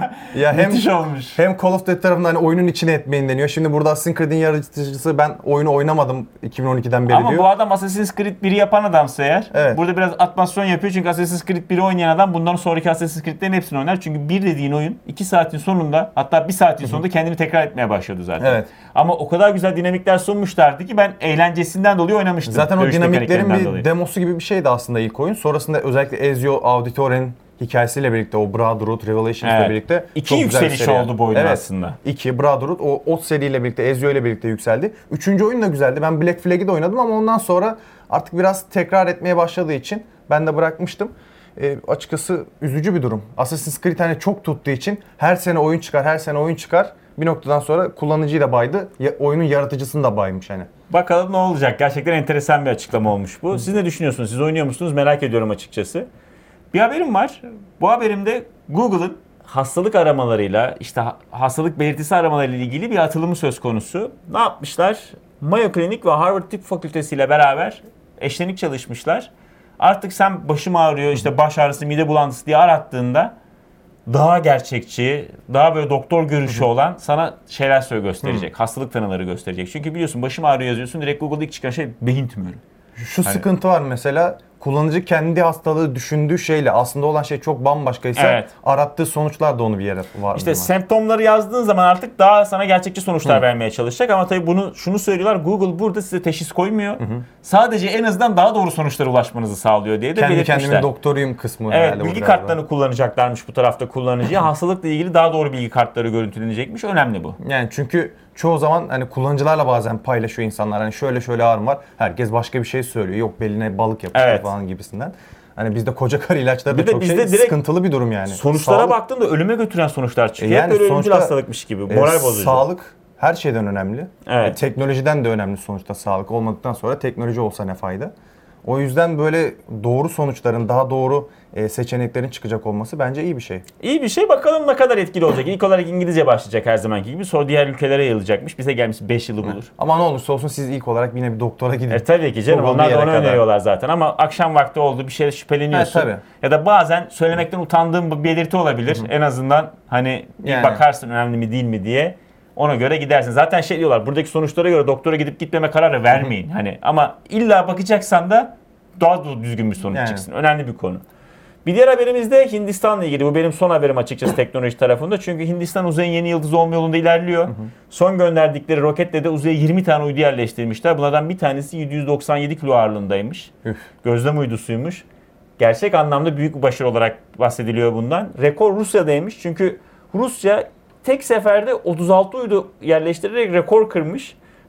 ya hem müthiş olmuş. hem Call of Duty tarafından hani oyunun içine etmeyin deniyor. Şimdi burada Assassin's Creed'in yaratıcısı ben oyunu oynamadım 2012'den beri Ama diyor. bu adam Assassin's Creed 1'i yapan adamsa eğer, Evet. burada biraz atmasyon yapıyor çünkü Assassin's Creed 1'i oynayan adam bundan sonraki Assassin's Creed'lerin hepsini oynar. Çünkü bir dediğin oyun 2 saatin sonunda, hatta 1 saatin sonunda kendini tekrar etmeye başladı zaten. Evet. Ama o kadar güzel dinamikler sunmuşlardı ki ben eğlencesinden dolayı oynamıştım. Zaten o Dövüş dinamiklerin mekaniklerinden bir dolayı. demosu gibi bir şeydi aslında ilk oyun. Sonrasında özellikle Ezio Auditore'nin hikayesiyle birlikte, o Brotherhood Revelations'la Evet. birlikte İki çok güzel bir yükseliş seri. oldu bu oyunun Evet. aslında. 2, Brotherhood, o seriyle birlikte, Ezio ile birlikte yükseldi. 3. oyun da güzeldi. Ben Black Flag'i de oynadım ama ondan sonra artık biraz tekrar etmeye başladığı için ben de bırakmıştım. Açıkçası üzücü bir durum. Assassin's Creed hani çok tuttuğu için her sene oyun çıkar, her sene oyun çıkar. Bir noktadan sonra kullanıcıyı da baydı, oyunun yaratıcısını da baymış hani. Bakalım ne olacak. Gerçekten enteresan bir açıklama olmuş bu. Siz ne düşünüyorsunuz? Siz oynuyor musunuz? Merak ediyorum açıkçası. Bir haberim var. Bu haberimde Google'ın hastalık aramalarıyla, işte hastalık belirtisi aramalarıyla ilgili bir atılımı söz konusu. Ne yapmışlar? Mayo Clinic ve Harvard Tıp Fakültesi ile beraber eşlenik çalışmışlar. Artık sen başım ağrıyor, işte baş ağrısı, mide bulantısı diye arattığında daha gerçekçi, daha böyle doktor görüşü olan sana şeyler gösterecek. Hastalık tanıları gösterecek. Çünkü biliyorsun başım ağrıyor yazıyorsun, direkt Google'da ilk çıkan şey beyin tümörü. Şu sıkıntı var mesela, kullanıcı kendi hastalığı düşündüğü şeyle aslında olan şey çok bambaşkaysa Evet. arattığı sonuçlar da onu bir yere var. İşte semptomları yazdığın zaman artık daha sana gerçekçi sonuçlar vermeye çalışacak ama tabii şunu söylüyorlar, Google burada size teşhis koymuyor. Sadece en azından daha doğru sonuçlara ulaşmanızı sağlıyor diye de kendi belirtmişler. kendimin doktoruyum kısmı. Evet, herhalde bu bilgi biraz kartlarını kullanacaklarmış bu tarafta kullanıcıya. Hastalıkla ilgili daha doğru bilgi kartları görüntülenecekmiş. Önemli bu. da. Yani çünkü çoğu zaman hani kullanıcılarla bazen paylaşıyor insanlar. Hani şöyle ağrım var. Herkes başka bir şey söylüyor. Yok beline balık yapıyor Evet. falan gibisinden. Hani bizde koca karı ilaçları Bir da de çok bizde şey direkt sıkıntılı bir durum yani. Sonuçlara Sağlık- baktığında ölüme götüren sonuçlar çıkıyor. Yani Hep böyle ölümcül sonuçta, hastalıkmış gibi. Moral bozucu. Sağlık her şeyden önemli. Evet. Teknolojiden de önemli sonuçta sağlık. Olmadıktan sonra teknoloji olsa ne fayda. O yüzden böyle doğru sonuçların, daha doğru seçeneklerin çıkacak olması bence iyi bir şey. İyi bir şey. Bakalım ne kadar etkili olacak. İlk olarak İngilizce başlayacak her zamanki gibi. Sonra diğer ülkelere yayılacakmış. Bize gelmiş 5 yılı bulur. Ama ne olursa olsun siz ilk olarak yine bir doktora gidin. Tabii ki canım. Olduğu Onlar da yere onu kadar. öneriyorlar zaten. Ama akşam vakti oldu, bir şeye şüpheleniyorsun. Evet, tabii. Ya da bazen söylemekten utandığın bir belirti olabilir. En azından hani bir Yani. bakarsın önemli mi değil mi diye. Ona göre gidersin. Zaten şey diyorlar, buradaki sonuçlara göre doktora gidip gitmeme kararı vermeyin. Hani ama illa bakacaksan da daha düzgün bir sonuç Yani. çıksın. Önemli bir konu. Bir diğer haberimiz de Hindistan'la ilgili. Bu benim son haberim açıkçası teknoloji tarafında. Çünkü Hindistan uzayın yeni yıldız olma yolunda ilerliyor. Son gönderdikleri roketle de uzaya 20 tane uydu yerleştirmişler. Bunlardan bir tanesi 797 kilo ağırlığındaymış. Üf. Gözlem uydusuymuş. Gerçek anlamda büyük bir başarı olarak bahsediliyor bundan. Rekor Rusya'daymış. Çünkü Rusya tek seferde 36 uydu yerleştirerek rekor kırmış.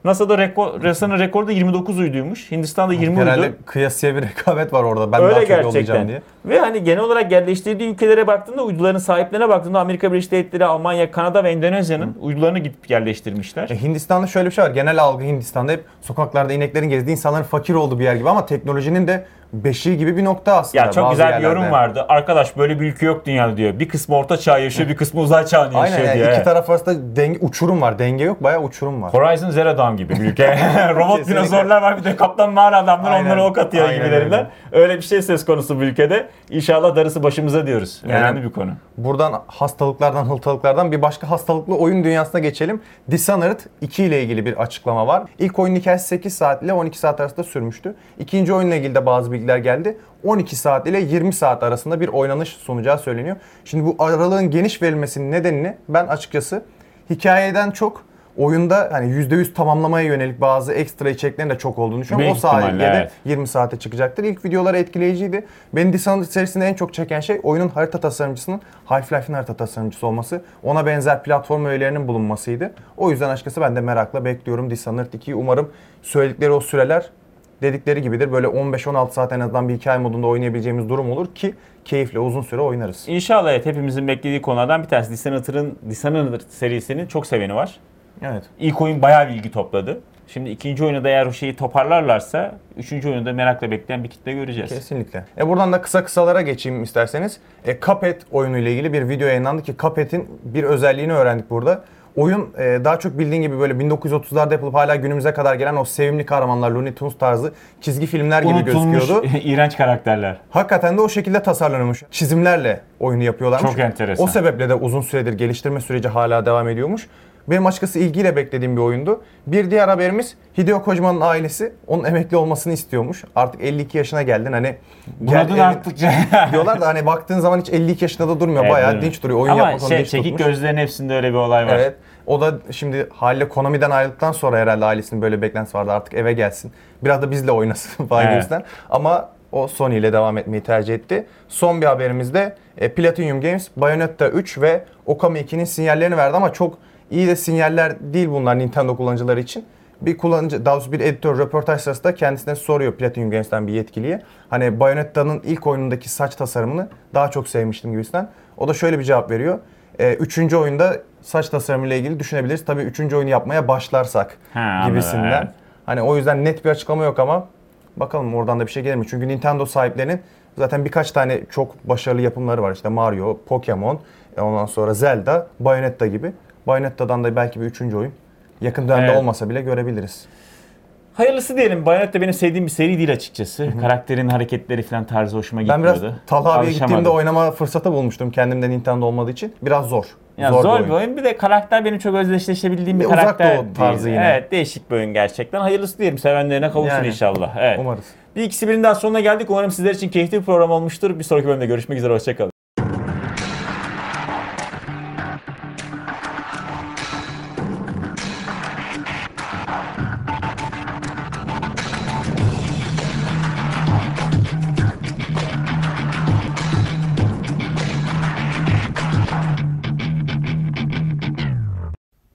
NASA'da NASA'nın rekoru da 29 uyduymuş. Hindistan'da 20 uydu. Herhalde kıyasıya bir rekabet var orada. Ben Öyle daha çok gerçekten. yollayacağım diye. Ve hani genel olarak yerleştirdiği ülkelere baktığında, uyduların sahiplerine baktığında Amerika Birleşik Devletleri, Almanya, Kanada ve Endonezya'nın uydularını gidip yerleştirmişler. Hindistan'da şöyle bir şey var. Genel algı Hindistan'da hep sokaklarda ineklerin gezdiği, insanların fakir olduğu bir yer gibi ama teknolojinin de beşiği gibi bir nokta aslında. Ya çok bazı güzel bir yerlerde. yorum vardı. Arkadaş böyle bir ülke yok dünyada diyor. Bir kısmı orta çağ yaşıyor, bir kısmı uzay çağını yaşıyor Aynen, diyor. iki taraf arasında uçurum var. Denge yok, bayağı uçurum var. Horizon Zero Dawn gibi bir ülke. Robot Kesinlikle. dinozorlar var, bir de kaplan mağara adamlar Aynen. onlara ok atıyor Aynen gibilerinden. Öyle bir şey söz konusu bu ülkede. İnşallah darısı başımıza diyoruz. Yani- Önemli bir konu. Buradan hastalıklardan, hıltalıklardan bir başka hastalıklı oyun dünyasına geçelim. Dishonored 2 ile ilgili bir açıklama var. İlk oyunun hikayesi 8 saat ile 12 saat arasında sürmüştü. İkinci oyunla ilgili de bazı bilgiler geldi. 12 saat ile 20 saat arasında bir oynanış sunacağı söyleniyor. Şimdi bu aralığın geniş verilmesinin nedenini ben açıkçası hikayeden çok oyunda hani %100 tamamlamaya yönelik bazı ekstra içeriklerin de çok olduğunu düşünüyorum. Büyük O sayede ihtimalle, de evet. 20 saate çıkacaktır. İlk videolar etkileyiciydi. Beni Dishonored serisinde en çok çeken şey oyunun harita tasarımcısının Half-Life'in harita tasarımcısı olması. Ona benzer platform öğelerinin bulunmasıydı. O yüzden açıkçası ben de merakla bekliyorum Dishonored 2'yi. Umarım söyledikleri o süreler dedikleri gibidir. Böyle 15-16 saat en azından bir hikaye modunda oynayabileceğimiz durum olur ki keyifle uzun süre oynarız. İnşallah, evet, hepimizin beklediği konulardan bir tanesi. Dishonored serisinin çok seveni var. Evet. İlk oyun bayağı bir ilgi topladı. Şimdi ikinci oyunda da eğer o şeyi toparlarlarsa üçüncü oyunu da merakla bekleyen bir kitle göreceğiz. Kesinlikle. Buradan da kısa kısalara geçeyim isterseniz. Cuphead oyunu ile ilgili bir video yayınlandı ki Cuphead'in bir özelliğini öğrendik burada. Oyun daha çok bildiğin gibi böyle 1930'larda yapılıp hala günümüze kadar gelen o sevimli kahramanlar, Looney Tunes tarzı çizgi filmler gibi Unutulmuş gözüküyordu. iğrenç karakterler. Hakikaten de o şekilde tasarlanmış. Çizimlerle oyunu yapıyorlarmış. Çok enteresan. O sebeple de uzun süredir geliştirme süreci hala devam ediyormuş. Benim açıkçası ilgiyle beklediğim bir oyundu. Bir diğer haberimiz Hideo Kojima'nın ailesi onun emekli olmasını istiyormuş. Artık 52 yaşına geldin hani Bunadın arttıkça. diyorlar da hani baktığın zaman hiç 52 yaşında da durmuyor. Evet, Bayağı evet. dinç duruyor. Oyun Ama yapmak onu dinç çekik tutmuş. gözlerin hepsinde öyle bir olay var. Evet. O da şimdi haliyle Konami'den ayrıldıktan sonra herhalde ailesinin böyle beklentisi vardı. Artık eve gelsin. Biraz da bizle oynasın falan Evet. gibisinden. Ama o Sony ile devam etmeyi tercih etti. Son bir haberimiz de Platinum Games Bayonetta 3 ve Okami 2'nin sinyallerini verdi ama çok iyi de sinyaller değil bunlar Nintendo kullanıcıları için. Bir kullanıcı, daha doğrusu bir editör röportaj sırasında kendisine soruyor Platinum Games'ten bir yetkiliye. Hani Bayonetta'nın ilk oyunundaki saç tasarımını daha çok sevmiştim gibisinden. O da şöyle bir cevap veriyor. Üçüncü oyunda saç tasarımıyla ilgili düşünebiliriz. Tabii üçüncü oyunu yapmaya başlarsak gibisinden. Anladım, evet. Hani o yüzden net bir açıklama yok ama bakalım oradan da bir şey gelir mi? Çünkü Nintendo sahiplerinin zaten birkaç tane çok başarılı yapımları var. İşte Mario, Pokemon, ondan sonra Zelda, Bayonetta gibi. Bayonetta'dan da belki bir üçüncü oyun yakın dönemde Evet. olmasa bile görebiliriz. Hayırlısı diyelim. Bayonetta benim sevdiğim bir seri değil açıkçası. Karakterin hareketleri falan tarzı hoşuma Ben biraz gitmiyordu. Talha abiye Alışamadım. gittiğimde oynama fırsatı bulmuştum. Kendimde Nintendo olmadığı için. Biraz zor. Ya zor bir oyun. Bir de karakter benim çok özdeşleşebildiğim bir Uzak karakter Doğu tarzı değil. yine. Evet, değişik bir oyun gerçekten. Hayırlısı diyelim. Sevenlerine kavuşsun Yani, inşallah. Evet. umarız. Bir ikisi birinin daha sonuna geldik. Umarım sizler için keyifli bir program olmuştur. Bir sonraki bölümde görüşmek üzere. Hoşçakalın.